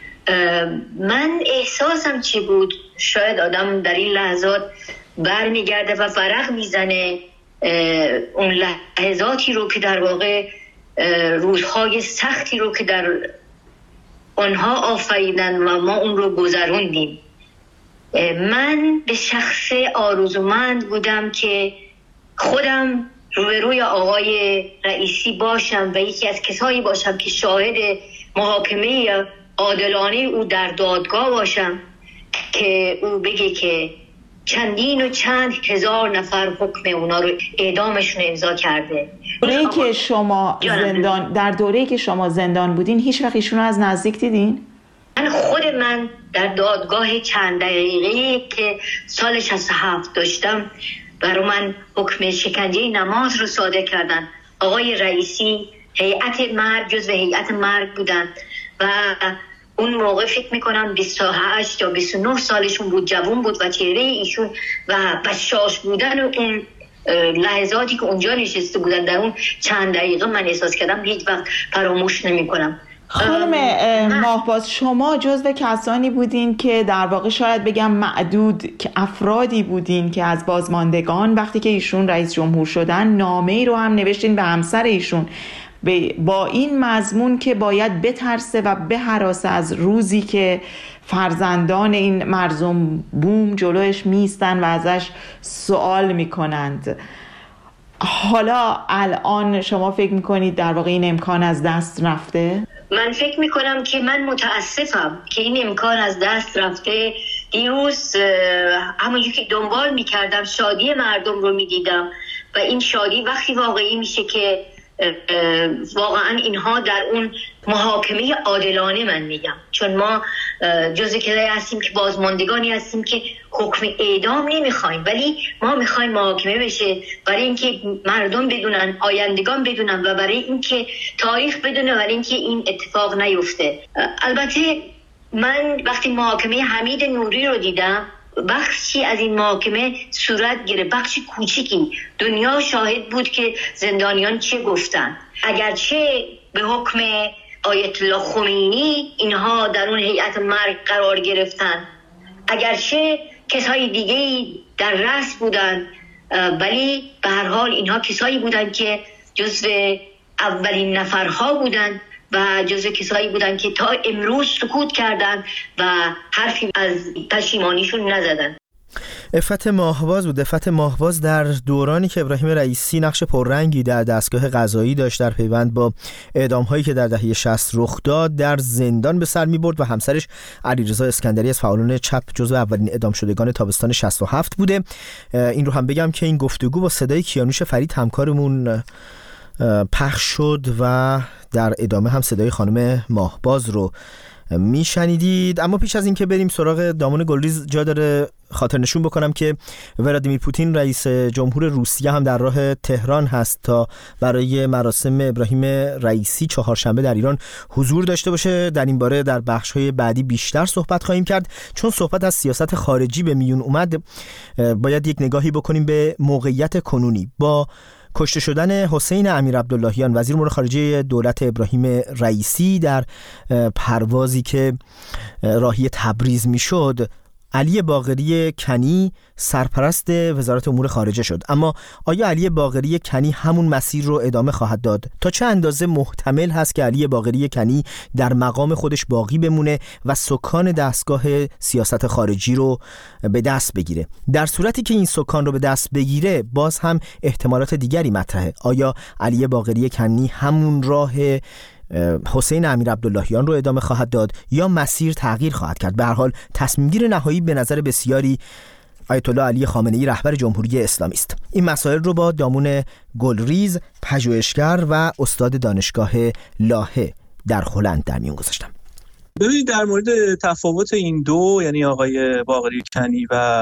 من احساسم چی بود؟ شاید آدم در این لحظات بر میگرده و ورق میزنه اون لحظاتی رو که در واقع روزهای سختی رو که در آنها آفریدن و ما اون رو گذروندیم. من به شخص آرزومند بودم که خودم روبروی آقای رئیسی باشم و یکی از کسایی باشم که شاهد محاکمه عادلانه او در دادگاه باشم که او بگه که چندین و چند هزار نفر حکم اونا رو اعدامشون امضا کرده. دوره‌ای که شما زندان در دوره‌ای که شما زندان بودین هیچ وقت ایشون رو از نزدیک دیدین؟ من خود من در دادگاه چند دقیقه‌ای که سال شصت و هفت داشتم برای من حکم شکنجه نماز رو صادر کردن. آقای رئیسی هیئت مرگ جزو هیئت مرگ بودن و اون موقع فکر میکنم بیست و هشت یا بیست و نه سالشون بود، جوان بود و چهره ایشون و بشاش بودن و اون لحظاتی که اونجا نشسته بودن در اون چند دقیقه من احساس کردم هیچ وقت فراموش نمیکنم. خانم ماهباز، شما جزو کسانی بودین که در واقع شاید بگم معدود که افرادی بودین که از بازماندگان وقتی که ایشون رئیس جمهور شدن نامه‌ای رو هم نوشتین به همسر ایشون با این مضمون که باید بترسه و بهراسه از روزی که فرزندان این مرزوم بوم جلوش میستن و ازش سوال میکنند. حالا الان شما فکر میکنید در واقع این امکان از دست رفته؟ من فکر میکنم که من متاسفم که این امکان از دست رفته. دیروز همونجور که دنبال میکردم شادی مردم رو میدیدم و این شادی وقتی واقعی میشه که واقعا اینها در اون محاکمه عادلانه، من میگم، چون ما جزء کسایی هستیم که بازماندگانی هستیم که حکم اعدام نمیخوایم، ولی ما میخوایم محاکمه بشه برای اینکه مردم بدونن، آیندگان بدونن و برای اینکه تاریخ بدونه، برای اینکه این اتفاق نیفته. البته من وقتی محاکمه حمید نوری رو دیدم، بخشی از این محاکمه صورت گرفت، بخشی کوچیکی، دنیا شاهد بود که زندانیان چه گفتن. اگرچه به حکم آیت الله خمینی اینها در اون هیئت مرگ قرار گرفتن، اگرچه کسای دیگه در رأس بودن، ولی به هر حال اینها کسایی بودن که جزو اولین نفرها بودن و جزو کسایی بودن که تا امروز سکوت کردن و حرفی از پشیمانیشون نزدن. عفت ماهباز بود. عفت ماهباز در دورانی که ابراهیم رئیسی نقش پررنگی در دستگاه قضایی داشت در پیوند با اعدام‌هایی که در دهه شصت رخ داد، در زندان به سر می‌برد و همسرش علیرضا اسکندری از فعالان چپ جزو اولین اعدام شدگان تابستان شصت و هفت بوده. این رو هم بگم که این گفتگو با صدای کیانوش فرید همکارمون پخش شد و در ادامه هم صدای خانم ماهباز رو میشنیدید. اما پیش از این که بریم سراغ دامان گلریز، جا داره خاطر نشون بکنم که ولادیمیر پوتین رئیس جمهور روسیه هم در راه تهران هست تا برای مراسم ابراهیم رئیسی چهارشنبه در ایران حضور داشته باشه. در این باره در بخش‌های بعدی بیشتر صحبت خواهیم کرد. چون صحبت از سیاست خارجی به میون اومد، باید یک نگاهی بکنیم به موقعیت کنونی. با کشته شدن حسین امیرعبداللهیان وزیر امور خارجه دولت ابراهیم رئیسی در پروازی که راهی تبریز میشد، علی باقری کنی سرپرست وزارت امور خارجه شد. اما آیا علی باقری کنی همون مسیر رو ادامه خواهد داد؟ تا چه اندازه محتمل هست که علی باقری کنی در مقام خودش باقی بمونه و سکان دستگاه سیاست خارجی رو به دست بگیره؟ در صورتی که این سکان رو به دست بگیره، باز هم احتمالات دیگری مطرحه. آیا علی باقری کنی همون راه حسین امیرعبداللهیان رو ادامه خواهد داد یا مسیر تغییر خواهد کرد؟ به هر حال تصمیم گیر نهایی به نظر بسیاری آیت الله علی خامنه‌ای رهبر جمهوری اسلامی است. این مسائل رو با دامون گلریز، پژوهشگر و استاد دانشگاه لاهه در هلند در میون گذاشتم. ببینید، در مورد تفاوت این دو، یعنی آقای باقری کنی و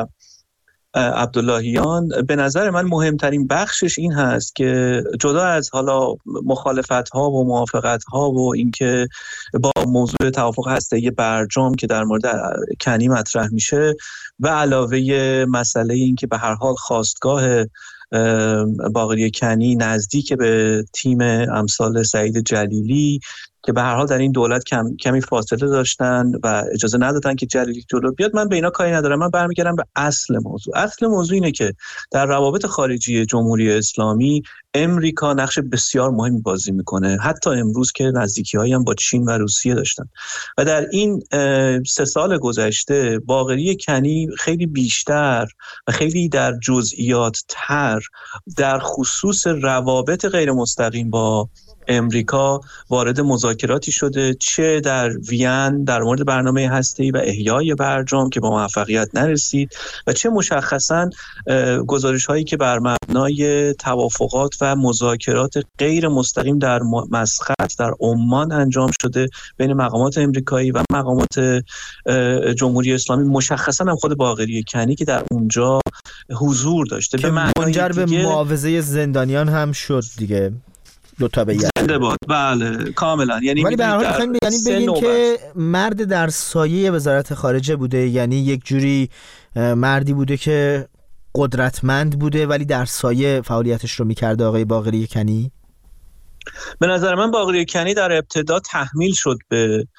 عبداللهیان، به نظر من مهمترین بخشش این هست که جدا از حالا مخالفت‌ها و موافقت‌ها و اینکه با موضوع توافق هسته‌ای برجام که در مورد کنی مطرح میشه و علاوه مسئله این که به هر حال خواستگاه باقری کنی نزدیک به تیم امثال سعید جلیلی که به هر حال در این دولت کم، کمی فاصله داشتن و اجازه ندادن که جلیلی جلو بیاد، من به اینا کاری ندارم. من برمیگردم به اصل موضوع. اصل موضوع اینه که در روابط خارجی جمهوری اسلامی امریکا نقش بسیار مهمی بازی میکنه، حتی امروز که نزدیکی‌هایی هم با چین و روسیه داشتن. و در این سه سال گذشته باقری کنی خیلی بیشتر و خیلی در جزئیات تر در خصوص روابط غیر مستقیم با امریکا وارد مذاکراتی شده، چه در وین در مورد برنامه هسته‌ای و احیای برجام که با موفقیت نرسید و چه مشخصاً گزارش‌هایی که بر مبنای توافقات و مذاکرات غیر مستقیم در مسقط در عمان انجام شده بین مقامات امریکایی و مقامات جمهوری اسلامی، مشخصاً هم خود باقری کنی که در اونجا حضور داشته که منجر به معاوضه زندانیان هم شد دیگه. دو تا بیان زنده باد، بله کاملا. یعنی ولی به هر حال می‌خوایم یعنی بگیم که مرد در سایه وزارت خارجه بوده، یعنی یک جوری مردی بوده که قدرتمند بوده ولی در سایه فعالیتش رو می‌کرده. آقای باقری کنی به نظر من باقری کنی در ابتدا تحمیل شد به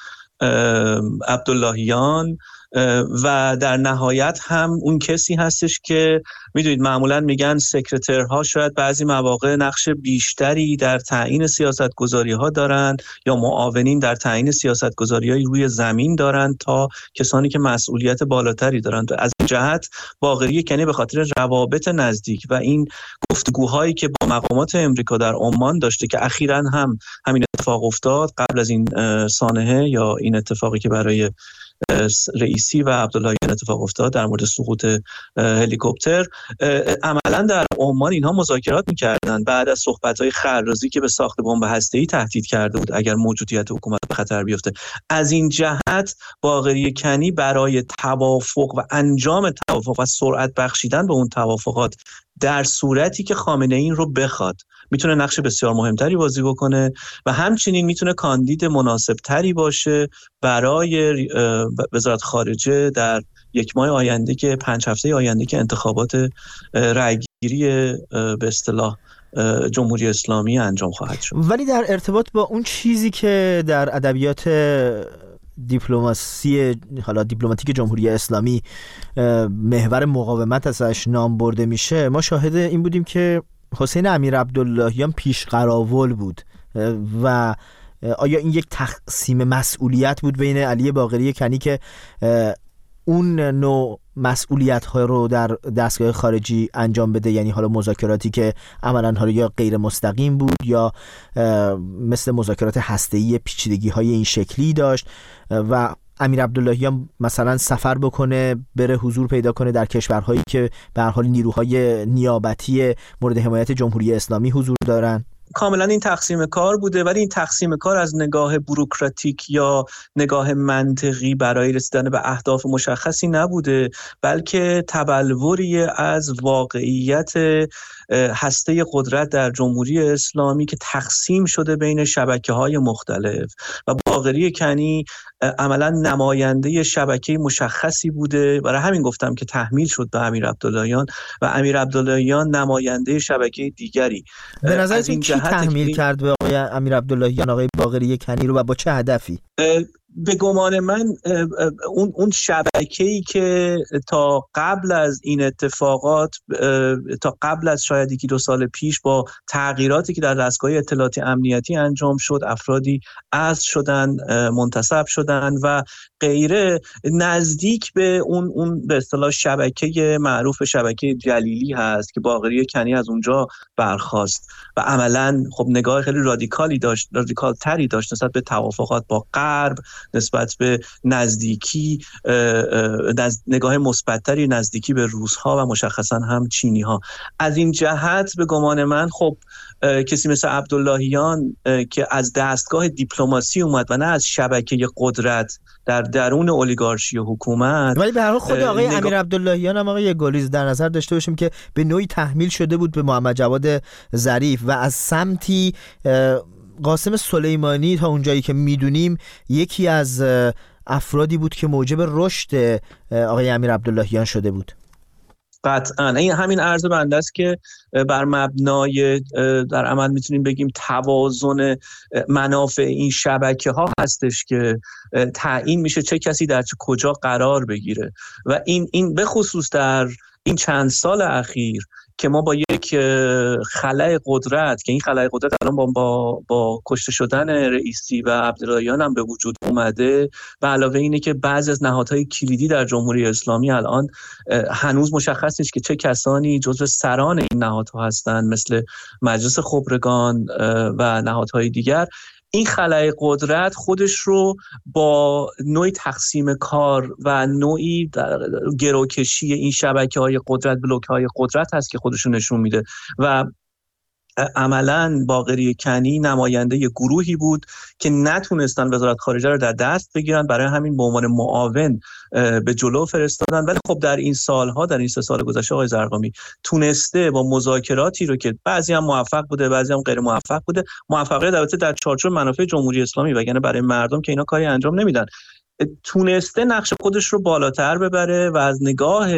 عبداللهیان و در نهایت هم اون کسی هستش که میدونید معمولا میگن سکرترها شاید بعضی مواقع نقش بیشتری در تعیین سیاستگذاری ها دارن یا معاونین در تعیین سیاستگذاری های روی زمین دارن تا کسانی که مسئولیت بالاتری دارن. از این جهت باقری کنی به خاطر روابط نزدیک و این گفتگوهایی که با مقامات امریکا در عمان داشته که اخیراً هم همین اتفاق افتاد قبل از این سانحه یا این اتفاقی که برای رئیسی و عبداللهیان اتفاق افتاد در مورد سقوط هلیکوپتر، عملا در عمان اینها مذاکرات می‌کردند بعد از صحبت‌های خرازی که به ساخت بمب هسته‌ای تهدید کرده بود اگر موجودیت حکومت به خطر بیفته. از این جهت باقری کنی برای توافق و انجام توافق و سرعت بخشیدن به اون توافقات در صورتی که خامنه‌ای این رو بخواد میتونه نقش بسیار مهمتری بازی بکنه و همچنین میتونه کاندید مناسبتری باشه برای وزارت خارجه در یک ماه آینده که پنج هفته آینده که انتخابات رأیگیری به اصطلاح جمهوری اسلامی انجام خواهد شد. ولی در ارتباط با اون چیزی که در ادبیات دیپلماسی حالا دیپلماتیک جمهوری اسلامی محور مقاومت ازش نام برده میشه، ما شاهد این بودیم که حسین امیرعبداللهیان پیش قراول بود و آیا این یک تقسیم مسئولیت بود بین علی باقری کنی که اون نوع مسئولیت ها رو در دستگاه خارجی انجام بده، یعنی حالا مذاکراتی که عملاً حالا یا غیر مستقیم بود یا مثل مذاکرات هسته‌ای پیچیدگی های این شکلی داشت و امیرعبداللهیان مثلا سفر بکنه بره حضور پیدا کنه در کشورهایی که به هر حال نیروهای نیابتی مورد حمایت جمهوری اسلامی حضور دارن؟ کاملا این تقسیم کار بوده، ولی این تقسیم کار از نگاه بوروکراتیک یا نگاه منطقی برای رسیدن به اهداف مشخصی نبوده، بلکه تبلوری از واقعیت هسته قدرت در جمهوری اسلامی که تقسیم شده بین شبکه‌های مختلف و باقری کنی عملا نماینده شبکه مشخصی بوده. برای همین گفتم که تحمیل شد به امیر عبداللهیان و امیر عبداللهیان نماینده شبکه دیگری. به نظرتون کی تحمیل کرد به آقای امیر عبداللهیان آقای باقری کنی رو و با چه هدفی؟ به گمان من اون اون شبکه‌ای که تا قبل از این اتفاقات، تا قبل از شاید یکی دو سال پیش، با تغییراتی که در دستگاه اطلاعاتی امنیتی انجام شد، افرادی عزل شدن، منتصب شدن و غیره، نزدیک به اون اون به اصطلاح شبکه معروف شبکه جلیلی هست که باقری کنی از اونجا برخاست و عملاً خب نگاه خیلی رادیکالی داشت، رادیکال تری داشت نسبت به توافقات با غرب، نسبت به نزدیکی، نگاه مثبت‌تری نزدیکی به روس‌ها و مشخصاً هم چینی‌ها. از این جهت به گمان من خب کسی مثل عبداللهیان که از دستگاه دیپلماسی اومد و نه از شبکه قدرت در درون اولیگارشی و حکومت، ولی به هر حال خود آقای نگاه... امیر عبداللهیان هم آقای گلیز در نظر داشته باشیم که به نوعی تحمیل شده بود به محمد جواد ظریف و از سمتی قاسم سلیمانی تا اونجایی که میدونیم یکی از افرادی بود که موجب رشد آقای امیر عبداللهیان شده بود. قطعاً این همین عرض بنده است که بر مبنای در عمل میتونیم بگیم توازن منافع این شبکه ها هستش که تعیین میشه چه کسی در چه کجا قرار بگیره و این این به خصوص در این چند سال اخیر که ما با یک خلأ قدرت که این خلأ قدرت الان با با, با کشته شدن رئیسی و عبداللهیان هم به وجود اومده و علاوه اینه که بعضی از نهادهای کلیدی در جمهوری اسلامی الان هنوز مشخص نیست که چه کسانی جزو سران این نهادها هستند، مثل مجلس خبرگان و نهادهای دیگر. این خلأ قدرت خودش رو با نوعی تقسیم کار و نوعی گروکشی این شبکه‌های قدرت، بلوک‌های قدرت هست که خودشون نشون میده و عملاً باقری کنی نماینده گروهی بود که نتونستن وزارت خارجه رو در دست بگیرن، برای همین به عنوان معاون به جلو فرستادن. ولی خب در این سالها، در این سه سال گذشته آقای زرقامی تونسته با مذاکراتی رو که بعضی هم موفق بوده بعضی هم غیر موفق بوده، موفقیت البته در چارچوب منافع جمهوری اسلامی وگرنه برای مردم که اینا کاری انجام نمیدن، تونسته نقش خودش رو بالاتر ببره و از نگاه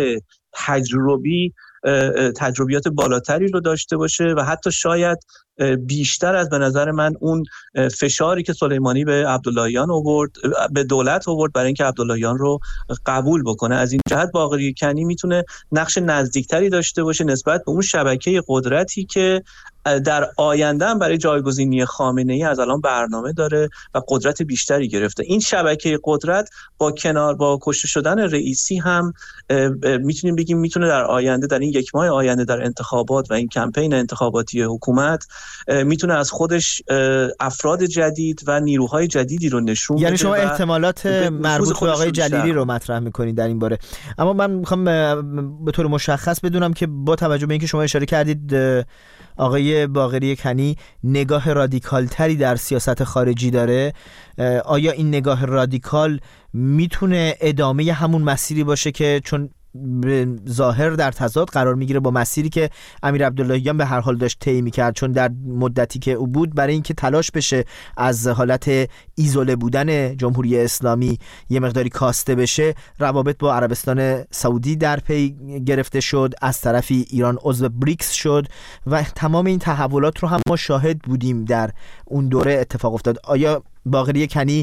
تجربی تجربیات بالاتری رو داشته باشه و حتی شاید بیشتر از به نظر من اون فشاری که سلیمانی به عبداللهیان آورد، به دولت آورد برای اینکه عبداللهیان رو قبول بکنه. از این جهت باقری کنی میتونه نقش نزدیکتری داشته باشه نسبت به اون شبکه قدرتی که در آینده هم برای جایگزینی خامنه‌ای از الان برنامه داره و قدرت بیشتری گرفته. این شبکه قدرت با کنار با کشته شدن رئیسی هم میتونیم بگیم میتونه در آینده، در این یک ماه آینده در انتخابات و این کمپین انتخاباتی حکومت میتونه از خودش افراد جدید و نیروهای جدیدی رو نشون بده. یعنی شما احتمالات مربوط به آقای جلیلی رو مطرح میکنید در این باره. اما من میخوام به طور مشخص بدونم که با توجه به اینکه شما اشاره کردید آقای باقری کنی نگاه رادیکال تری در سیاست خارجی داره، آیا این نگاه رادیکال میتونه ادامه همون مسیری باشه که چون به ظاهر در تضاد قرار میگیره با مسیری که امیر عبداللهیان به هر حال داشت طی میکرد، چون در مدتی که او بود برای اینکه تلاش بشه از حالت ایزوله بودن جمهوری اسلامی یه مقداری کاسته بشه، روابط با عربستان سعودی در پی گرفته شد، از طرفی ایران عضو بریکس شد و تمام این تحولات رو هم ما شاهد بودیم در اون دوره اتفاق افتاد. آیا باقری کنی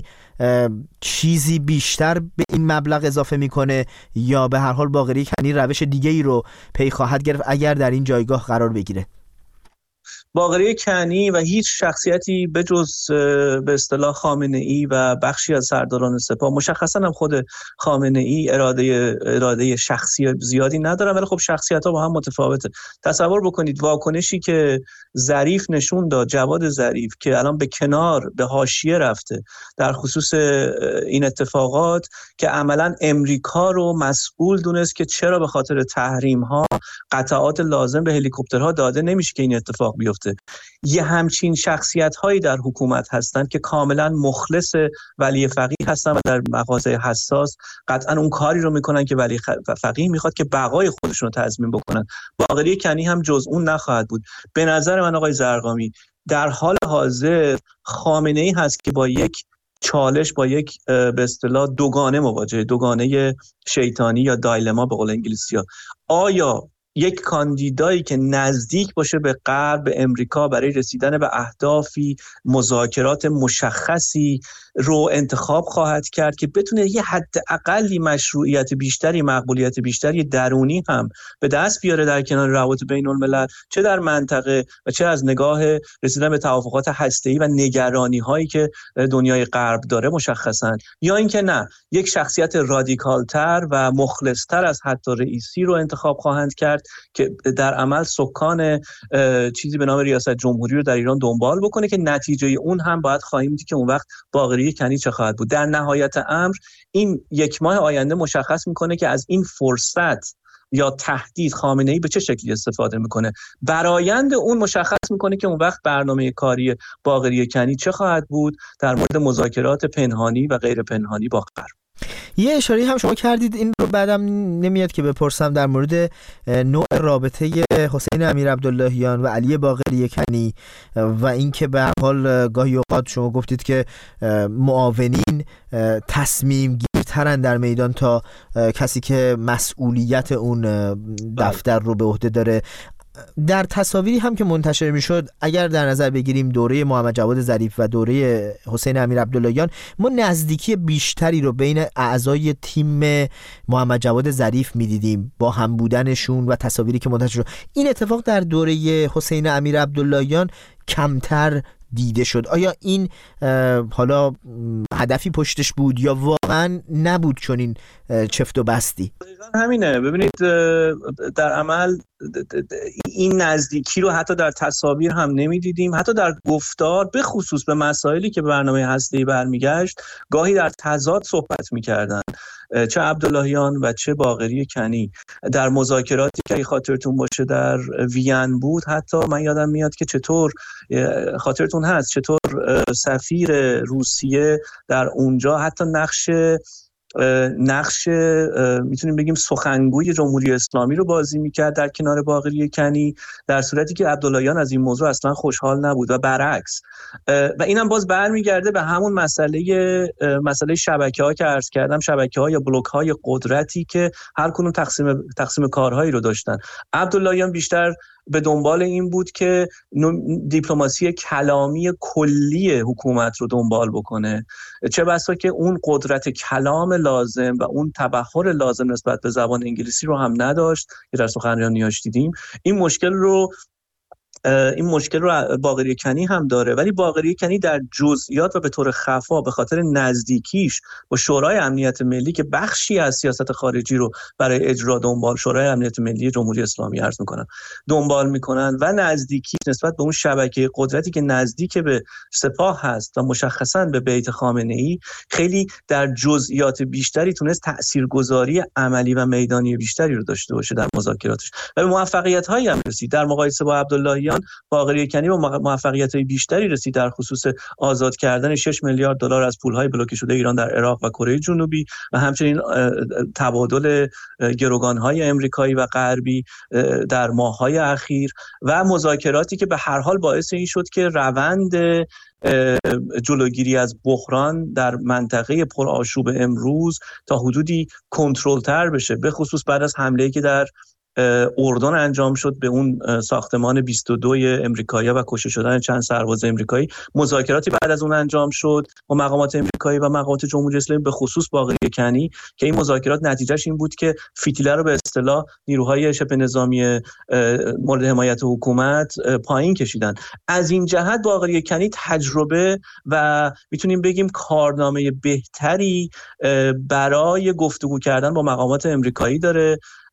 چیزی بیشتر به این مبلغ اضافه میکنه یا به هر حال باقری کنی روش دیگه ای رو پی خواهد گرفت اگر در این جایگاه قرار بگیره؟ باقری کنی و هیچ شخصیتی به جز به اصطلاح خامنه‌ای و بخشی از سرداران سپاه، مشخصا هم خود خامنه‌ای اراده اراده شخصی زیادی ندارن، ولی خب شخصیت‌ها با هم متفاوته. تصور بکنید واکنشی که ظریف نشون داد، جواد ظریف، که الان به کنار به حاشیه رفته در خصوص این اتفاقات، که عملاً امریکا رو مسئول دونست که چرا به خاطر تحریم‌ها قطعات لازم به هلیکوپترها داده نمیشه که این اتفاق بیفته. بیفته. یه همچین شخصیت هایی در حکومت هستند که کاملا مخلص ولی فقیه هستن و در مواضع حساس قطعا اون کاری رو میکنن که ولی فقیه میخواد که بقای خودشون رو تضمین بکنن. باقری کنی هم جز اون نخواهد بود. به نظر من آقای زرقامی در حال حاضر خامنه‌ای هست که با یک چالش، با یک به اصطلاح دوگانه مواجهه، دوگانه شیطانی یا دایلما به قول انگلیسی‌ها. آیا یک کاندیدایی که نزدیک باشه به غرب، به امریکا، برای رسیدن به اهدافی، مذاکرات مشخصی رو انتخاب خواهد کرد که بتونه یه حد اقلی مشروعیت بیشتری، مقبولیت بیشتری درونی هم به دست بیاره در کنار روابط بین الملل، چه در منطقه و چه از نگاه رسیدن به توافقات هسته‌ای و نگرانی هایی که دنیای غرب داره مشخصاً، یا اینکه نه، یک شخصیت رادیکالتر و مخلصتر از حتی رئیسی رو انتخاب خواهند کرد که در عمل سکان چیزی به نام ریاست جمهوری رو در ایران دنبال بکنه که نتیجه اون هم باید خواهیم دید که اون وقت باقری کنی چه خواهد بود. در نهایت امر این یک ماه آینده مشخص میکنه که از این فرصت یا تهدید خامنه‌ای به چه شکلی استفاده میکنه. برآیند اون مشخص میکنه که اون وقت برنامه کاری باقری کنی چه خواهد بود در مورد مذاکرات پنهانی و غیر پنهانی با غرب. یه اشاره هم شما کردید، این رو بعدم نمیاد که بپرسم، در مورد نوع رابطه حسین امیرعبداللهیان و علی باقری کنی و اینکه به هر حال گاهی اوقات شما گفتید که معاونین تصمیم گیرترن در میدان تا کسی که مسئولیت اون دفتر رو به عهده داره. در تصاویری هم که منتشر میشد، اگر در نظر بگیریم دوره محمد جواد ظریف و دوره حسین امیرعبداللهیان، ما نزدیکی بیشتری رو بین اعضای تیم محمد جواد ظریف میدیدیم با هم بودنشون و تصاویری که منتشر شد. این اتفاق در دوره حسین امیرعبداللهیان کمتر دیده شد. آیا این حالا هدفی پشتش بود یا واقعا نبود چون این چفت و بستی؟ همینه. ببینید در عمل این نزدیکی رو حتی در تصاویر هم نمیدیدیم، حتی در گفتار به خصوص به مسائلی که به برنامه هسته‌ای برمیگشت گاهی در تضاد صحبت میکردن، چه عبداللهیان و چه باقری کنی. در مذاکراتی که خاطرتون باشه در وین بود، حتی من یادم میاد که چطور خاطرتون هست چطور سفیر روسیه در اونجا حتی نقش نقش میتونیم بگیم سخنگوی جمهوری اسلامی رو بازی میکرد در کنار باقری کنی، در صورتی که عبداللهیان از این موضوع اصلا خوشحال نبود و برعکس. و اینم باز برمیگرده به همون مسئله مسئله شبکه‌ها که عرض کردم، شبکه‌ها یا بلوک‌های قدرتی که هر کدوم تقسیم تقسیم کارهایی رو داشتن. عبداللهیان بیشتر به دنبال این بود که دیپلماسی کلامی کلی حکومت رو دنبال بکنه، چه بسا که اون قدرت کلام لازم و اون تبحر لازم نسبت به زبان انگلیسی رو هم نداشت که در سخنرانیاش دیدیم. این مشکل رو این مشکل رو باقری کنی هم داره، ولی باقری کنی در جزئیات و به طور خفا به خاطر نزدیکیش با شورای امنیت ملی که بخشی از سیاست خارجی رو برای اجرا دنبال شورای امنیت ملی جمهوری اسلامی عرض میکنن دنبال میکنن و نزدیکی نسبت به اون شبکه قدرتی که نزدیک به سپاه هست و مشخصاً به بیت خامنه‌ای، خیلی در جزئیات بیشتری تونست تاثیرگذاری عملی و میدانی بیشتری رو داشته باشه در مذاکراتش و به موفقیت‌هایی هم رسید. در مقایسه با عبداللهیان، باقری کنی با موفقیت‌های بیشتری رسید در خصوص آزاد کردن شش میلیارد دلار از پول‌های بلوکه شده ایران در عراق و کره جنوبی و همچنین تبادل گروگان‌های آمریکایی و غربی در ماه‌های اخیر و مذاکراتی که به هر حال باعث این شد که روند جلوگیری از بحران در منطقه پرآشوب امروز تا حدودی کنترل‌تر بشه، به خصوص بعد از حمله‌ای که در اردن انجام شد به اون ساختمان بیست و دو امریکایی و کشته شدن چند سرباز امریکایی. مذاکراتی بعد از اون انجام شد با مقامات امریکایی و مقامات جمهوری اسلامی، به خصوص باقری کنی، که این مذاکرات نتیجهش این بود که فتیله رو به اصطلاح نیروهای شبه نظامی مورد حمایت حکومت پایین کشیدن. از این جهت باقری کنی تجربه و میتونیم بگیم کارنامه بهتری برای گفتگو کردن با مقامات امریکایی داره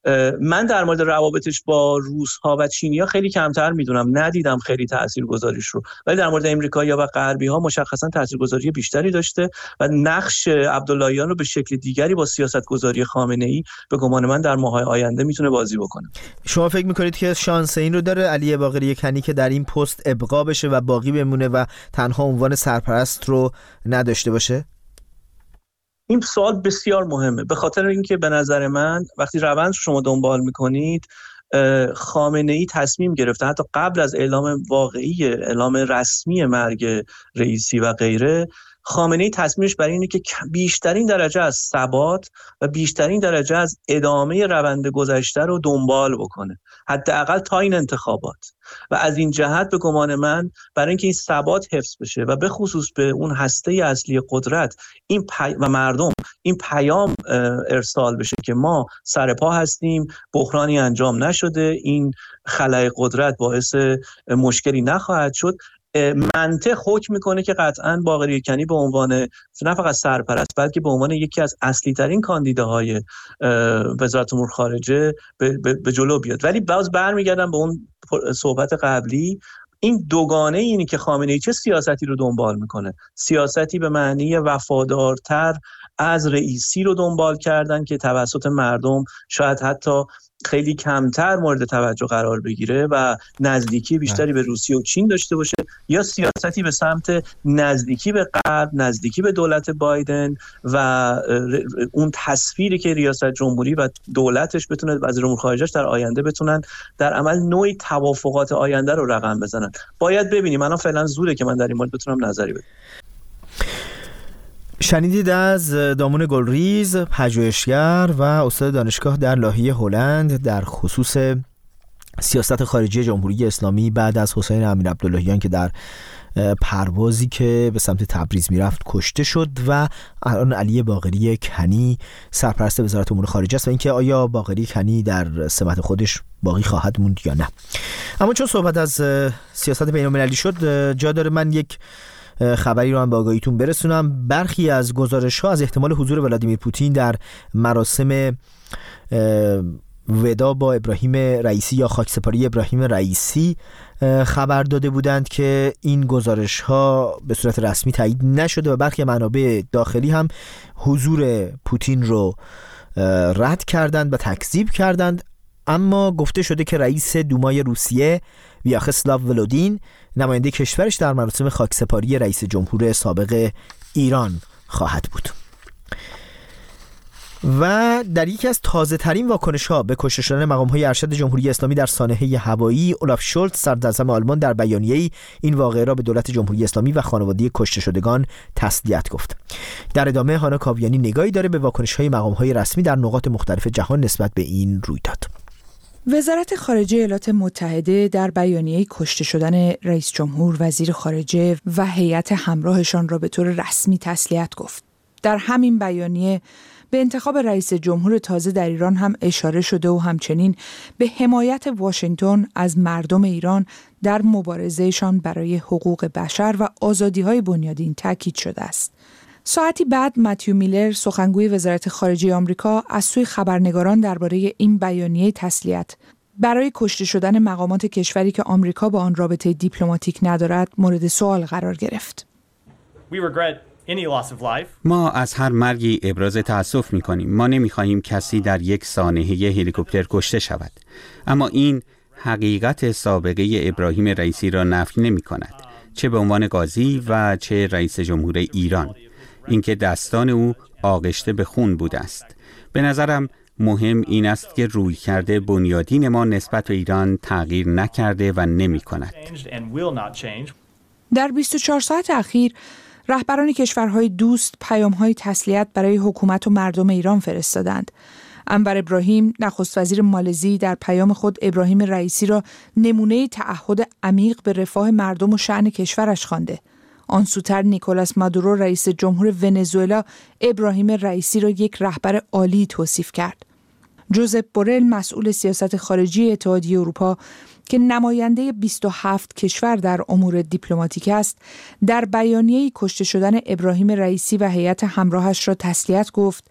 من در مورد روابطش با روس‌ها و چینی‌ها خیلی کمتر میدونم، ندیدم خیلی تاثیرگذاریش رو، ولی در مورد امریکایی‌ها و غربی‌ها مشخصاً تاثیرگذاری بیشتری داشته و نقش عبداللهیان رو به شکل دیگری با سیاستگذاری خامنه‌ای به گمان من در ماه‌های آینده میتونه بازی بکنه. شما فکر می‌کنید که شانس این رو داره علی باقری کنی که در این پست ابقا بشه و باقی بمونه و تنها عنوان سرپرست رو نداشته باشه؟ این سوال بسیار مهمه، به خاطر اینکه به نظر من وقتی روند رو شما دنبال میکنید، خامنه‌ای تصمیم گرفته حتی قبل از اعلام واقعی، اعلام رسمی مرگ رئیسی و غیره، خامنه‌ای تصمیمش برای اینه که بیشترین درجه از ثبات و بیشترین درجه از ادامه روند گذشته رو دنبال بکنه، حداقل تا این انتخابات. و از این جهت به گمان من برای اینکه این ثبات حفظ بشه و به خصوص به اون هسته اصلی قدرت این پی... و مردم این پیام ارسال بشه که ما سر پا هستیم، بحرانی انجام نشده، این خلأ قدرت باعث مشکلی نخواهد شد، منطق حکم میکنه که قطعاً باقری کنی به عنوان نه فقط سرپرست بلکه به عنوان یکی از اصلی ترین کاندیداهای وزارت امور خارجه به, به, به جلو بیاد. ولی باز برمیگردم به اون صحبت قبلی، این دوگانه اینی که خامنه‌ای چه سیاستی رو دنبال میکنه، سیاستی به معنی وفادارتر از رئیسی رو دنبال کردن که توسط مردم شاید حتی خیلی کمتر مورد توجه قرار بگیره و نزدیکی بیشتری به روسیه و چین داشته باشه، یا سیاستی به سمت نزدیکی به غرب، نزدیکی به دولت بایدن و اون تصویری که ریاست جمهوری و دولتش بتونه، وزیر امور خارجه‌اش در آینده بتونن در عمل نوعی توافقات آینده رو رقم بزنن. باید ببینیم، الان فعلا زوره که من در این مورد بتونم نظری بدم. شنیدید از دامون گلریز، پژوهشگر و استاد دانشگاه در لاهه هلند در خصوص سیاست خارجی جمهوری اسلامی بعد از حسین امیر عبداللهیان که در پروازی که به سمت تبریز میرفت کشته شد و الان علی باقری کنی سرپرست وزارت امور خارجه است و اینکه آیا باقری کنی در سمت خودش باقی خواهد موند یا نه. اما چون صحبت از سیاست بین‌المللی شد، جا داره من یک خبری رو هم به آگاهیتون برسونم. برخی از گزارش‌ها از احتمال حضور ولادیمیر پوتین در مراسم ودا با ابراهیم رئیسی یا خاکسپاری ابراهیم رئیسی خبر داده بودند که این گزارش‌ها به صورت رسمی تایید نشده و برخی منابع داخلی هم حضور پوتین رو رد کردند و تکذیب کردند. اما گفته شده که رئیس دومای روسیه ویاچسلاو ولودین نماینده کشورش در مراسم خاکسپاری رئیس جمهور سابق ایران خواهد بود. و در یکی از تازه ترین واکنش ها به کشته شدن مقام های ارشد جمهوری اسلامی در سانحه هوایی، اولاف شولتز صدراعظم آلمان در بیانیه‌ای این واقعه را به دولت جمهوری اسلامی و خانواده کشته شدگان تسلیت گفت. در ادامه هانا کاویانی نگاهی داره به واکنش های مقام های رسمی در نقاط مختلف جهان نسبت به این رویداد. وزارت خارجه ایالات متحده در بیانیه کشته شدن رئیس جمهور، وزیر خارجه و هیئت همراهشان را به طور رسمی تسلیت گفت. در همین بیانیه به انتخاب رئیس جمهور تازه در ایران هم اشاره شده و همچنین به حمایت واشنگتن از مردم ایران در مبارزهشان برای حقوق بشر و آزادی‌های بنیادین تاکید شده است. ساعتی بعد متیو میلر، سخنگوی وزارت خارجه آمریکا، از سوی خبرنگاران درباره این بیانیه تسلیت برای کشته شدن مقامات کشوری که آمریکا با آن رابطه دیپلماتیک ندارد مورد سوال قرار گرفت. ما از هر مرگی ابراز تأسف می‌کنیم. ما نمی‌خواهیم کسی در یک سانحه هلیکوپتر کشته شود. اما این حقیقت سابقه ابراهیم رئیسی را نفی نمی‌کند، چه به عنوان قاضی و چه رئیس جمهور ایران. اینکه دستان او آغشته به خون بوده است. به نظرم مهم این است که رویکرد بنیادین ما نسبت به ایران تغییر نکرده و نمی‌کند. در بیست و چهار ساعت اخیر رهبران کشورهای دوست پیام‌های تسلیت برای حکومت و مردم ایران فرستادند. انور ابراهیم، نخست وزیر مالزی، در پیام خود ابراهیم رئیسی را نمونه تعهد عمیق به رفاه مردم و شأن کشورش خوانده. آن سوتر نیکولاس مادورو، رئیس جمهور ونزوئلا، ابراهیم رئیسی را یک رهبر عالی توصیف کرد. جوزپ بورل، مسئول سیاست خارجی اتحادیه اروپا که نماینده بیست و هفت کشور در امور دیپلماتیک است، در بیانیه‌ای کشته شدن ابراهیم رئیسی و هیئت همراهش را تسلیت گفت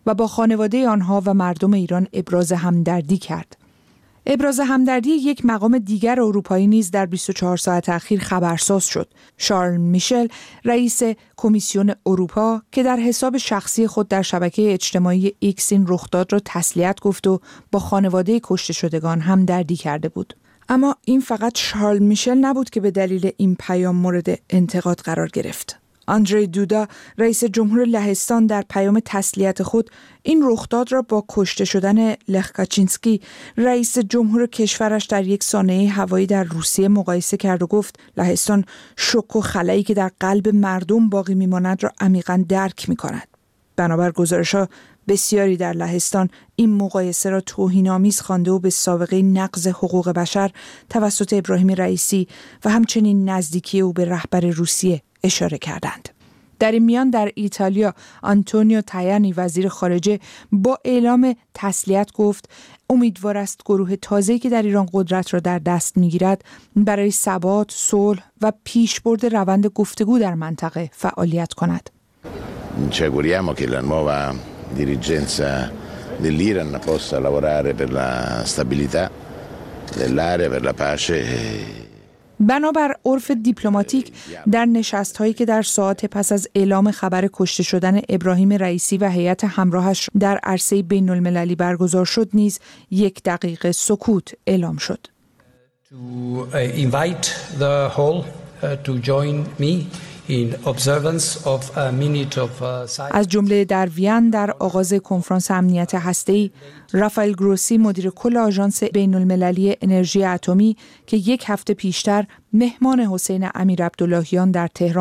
و با خانواده آنها و مردم ایران ابراز همدردی کرد. ابراز همدردی یک مقام دیگر اروپایی نیز در بیست و چهار ساعت اخیر خبرساز شد. شارل میشل، رئیس کمیسیون اروپا، که در حساب شخصی خود در شبکه اجتماعی ایکس این رخداد را تسلیت گفت و با خانواده کشته شدگان همدردی کرده بود. اما این فقط شارل میشل نبود که به دلیل این پیام مورد انتقاد قرار گرفت. آندری دودا، رئیس جمهور لهستان، در پیام تسلیت خود این رخداد را با کشته شدن لخ کاچینسکی، رئیس جمهور کشورش، در یک سانحه هوایی در روسیه مقایسه کرد و گفت لهستان شوک و خلایی که در قلب مردم باقی میماند را عمیقاً درک می‌کند. بنابر گزارش‌ها بسیاری در لهستان این مقایسه را توهین‌آمیز خوانده و به سابقه نقض حقوق بشر توسط ابراهیم رئیسی و همچنین نزدیکی او به رهبر روسیه اشاره کردند. در این میان در ایتالیا آنتونیو تایانی، وزیر خارجه، با اعلام تسلیت گفت امیدوار است گروه تازه‌ای که در ایران قدرت را در دست می‌گیرد برای ثبات، صلح و پیشبرد روند گفتگو در منطقه فعالیت کند. Ci auguriamo che la nuova dirigenza dell'Iran possa lavorare per la stabilità dell'area, per la pace. بنابر عرف دیپلماتیک، در نشست‌هایی که در ساعات پس از اعلام خبر کشته شدن ابراهیم رئیسی و هیئت همراهش در عرصه بین‌المللی برگزار شد نیز یک دقیقه سکوت اعلام شد. To invite the whole to join me in observance of a minute of silence. از جمله در وین در آغاز کنفرانس امنیت هسته‌ای، رافائل گروسی، مدیر کل آژانس بین‌المللی انرژی اتمی، که یک هفته پیشتر مهمان حسین امیرعبداللهیان در تهران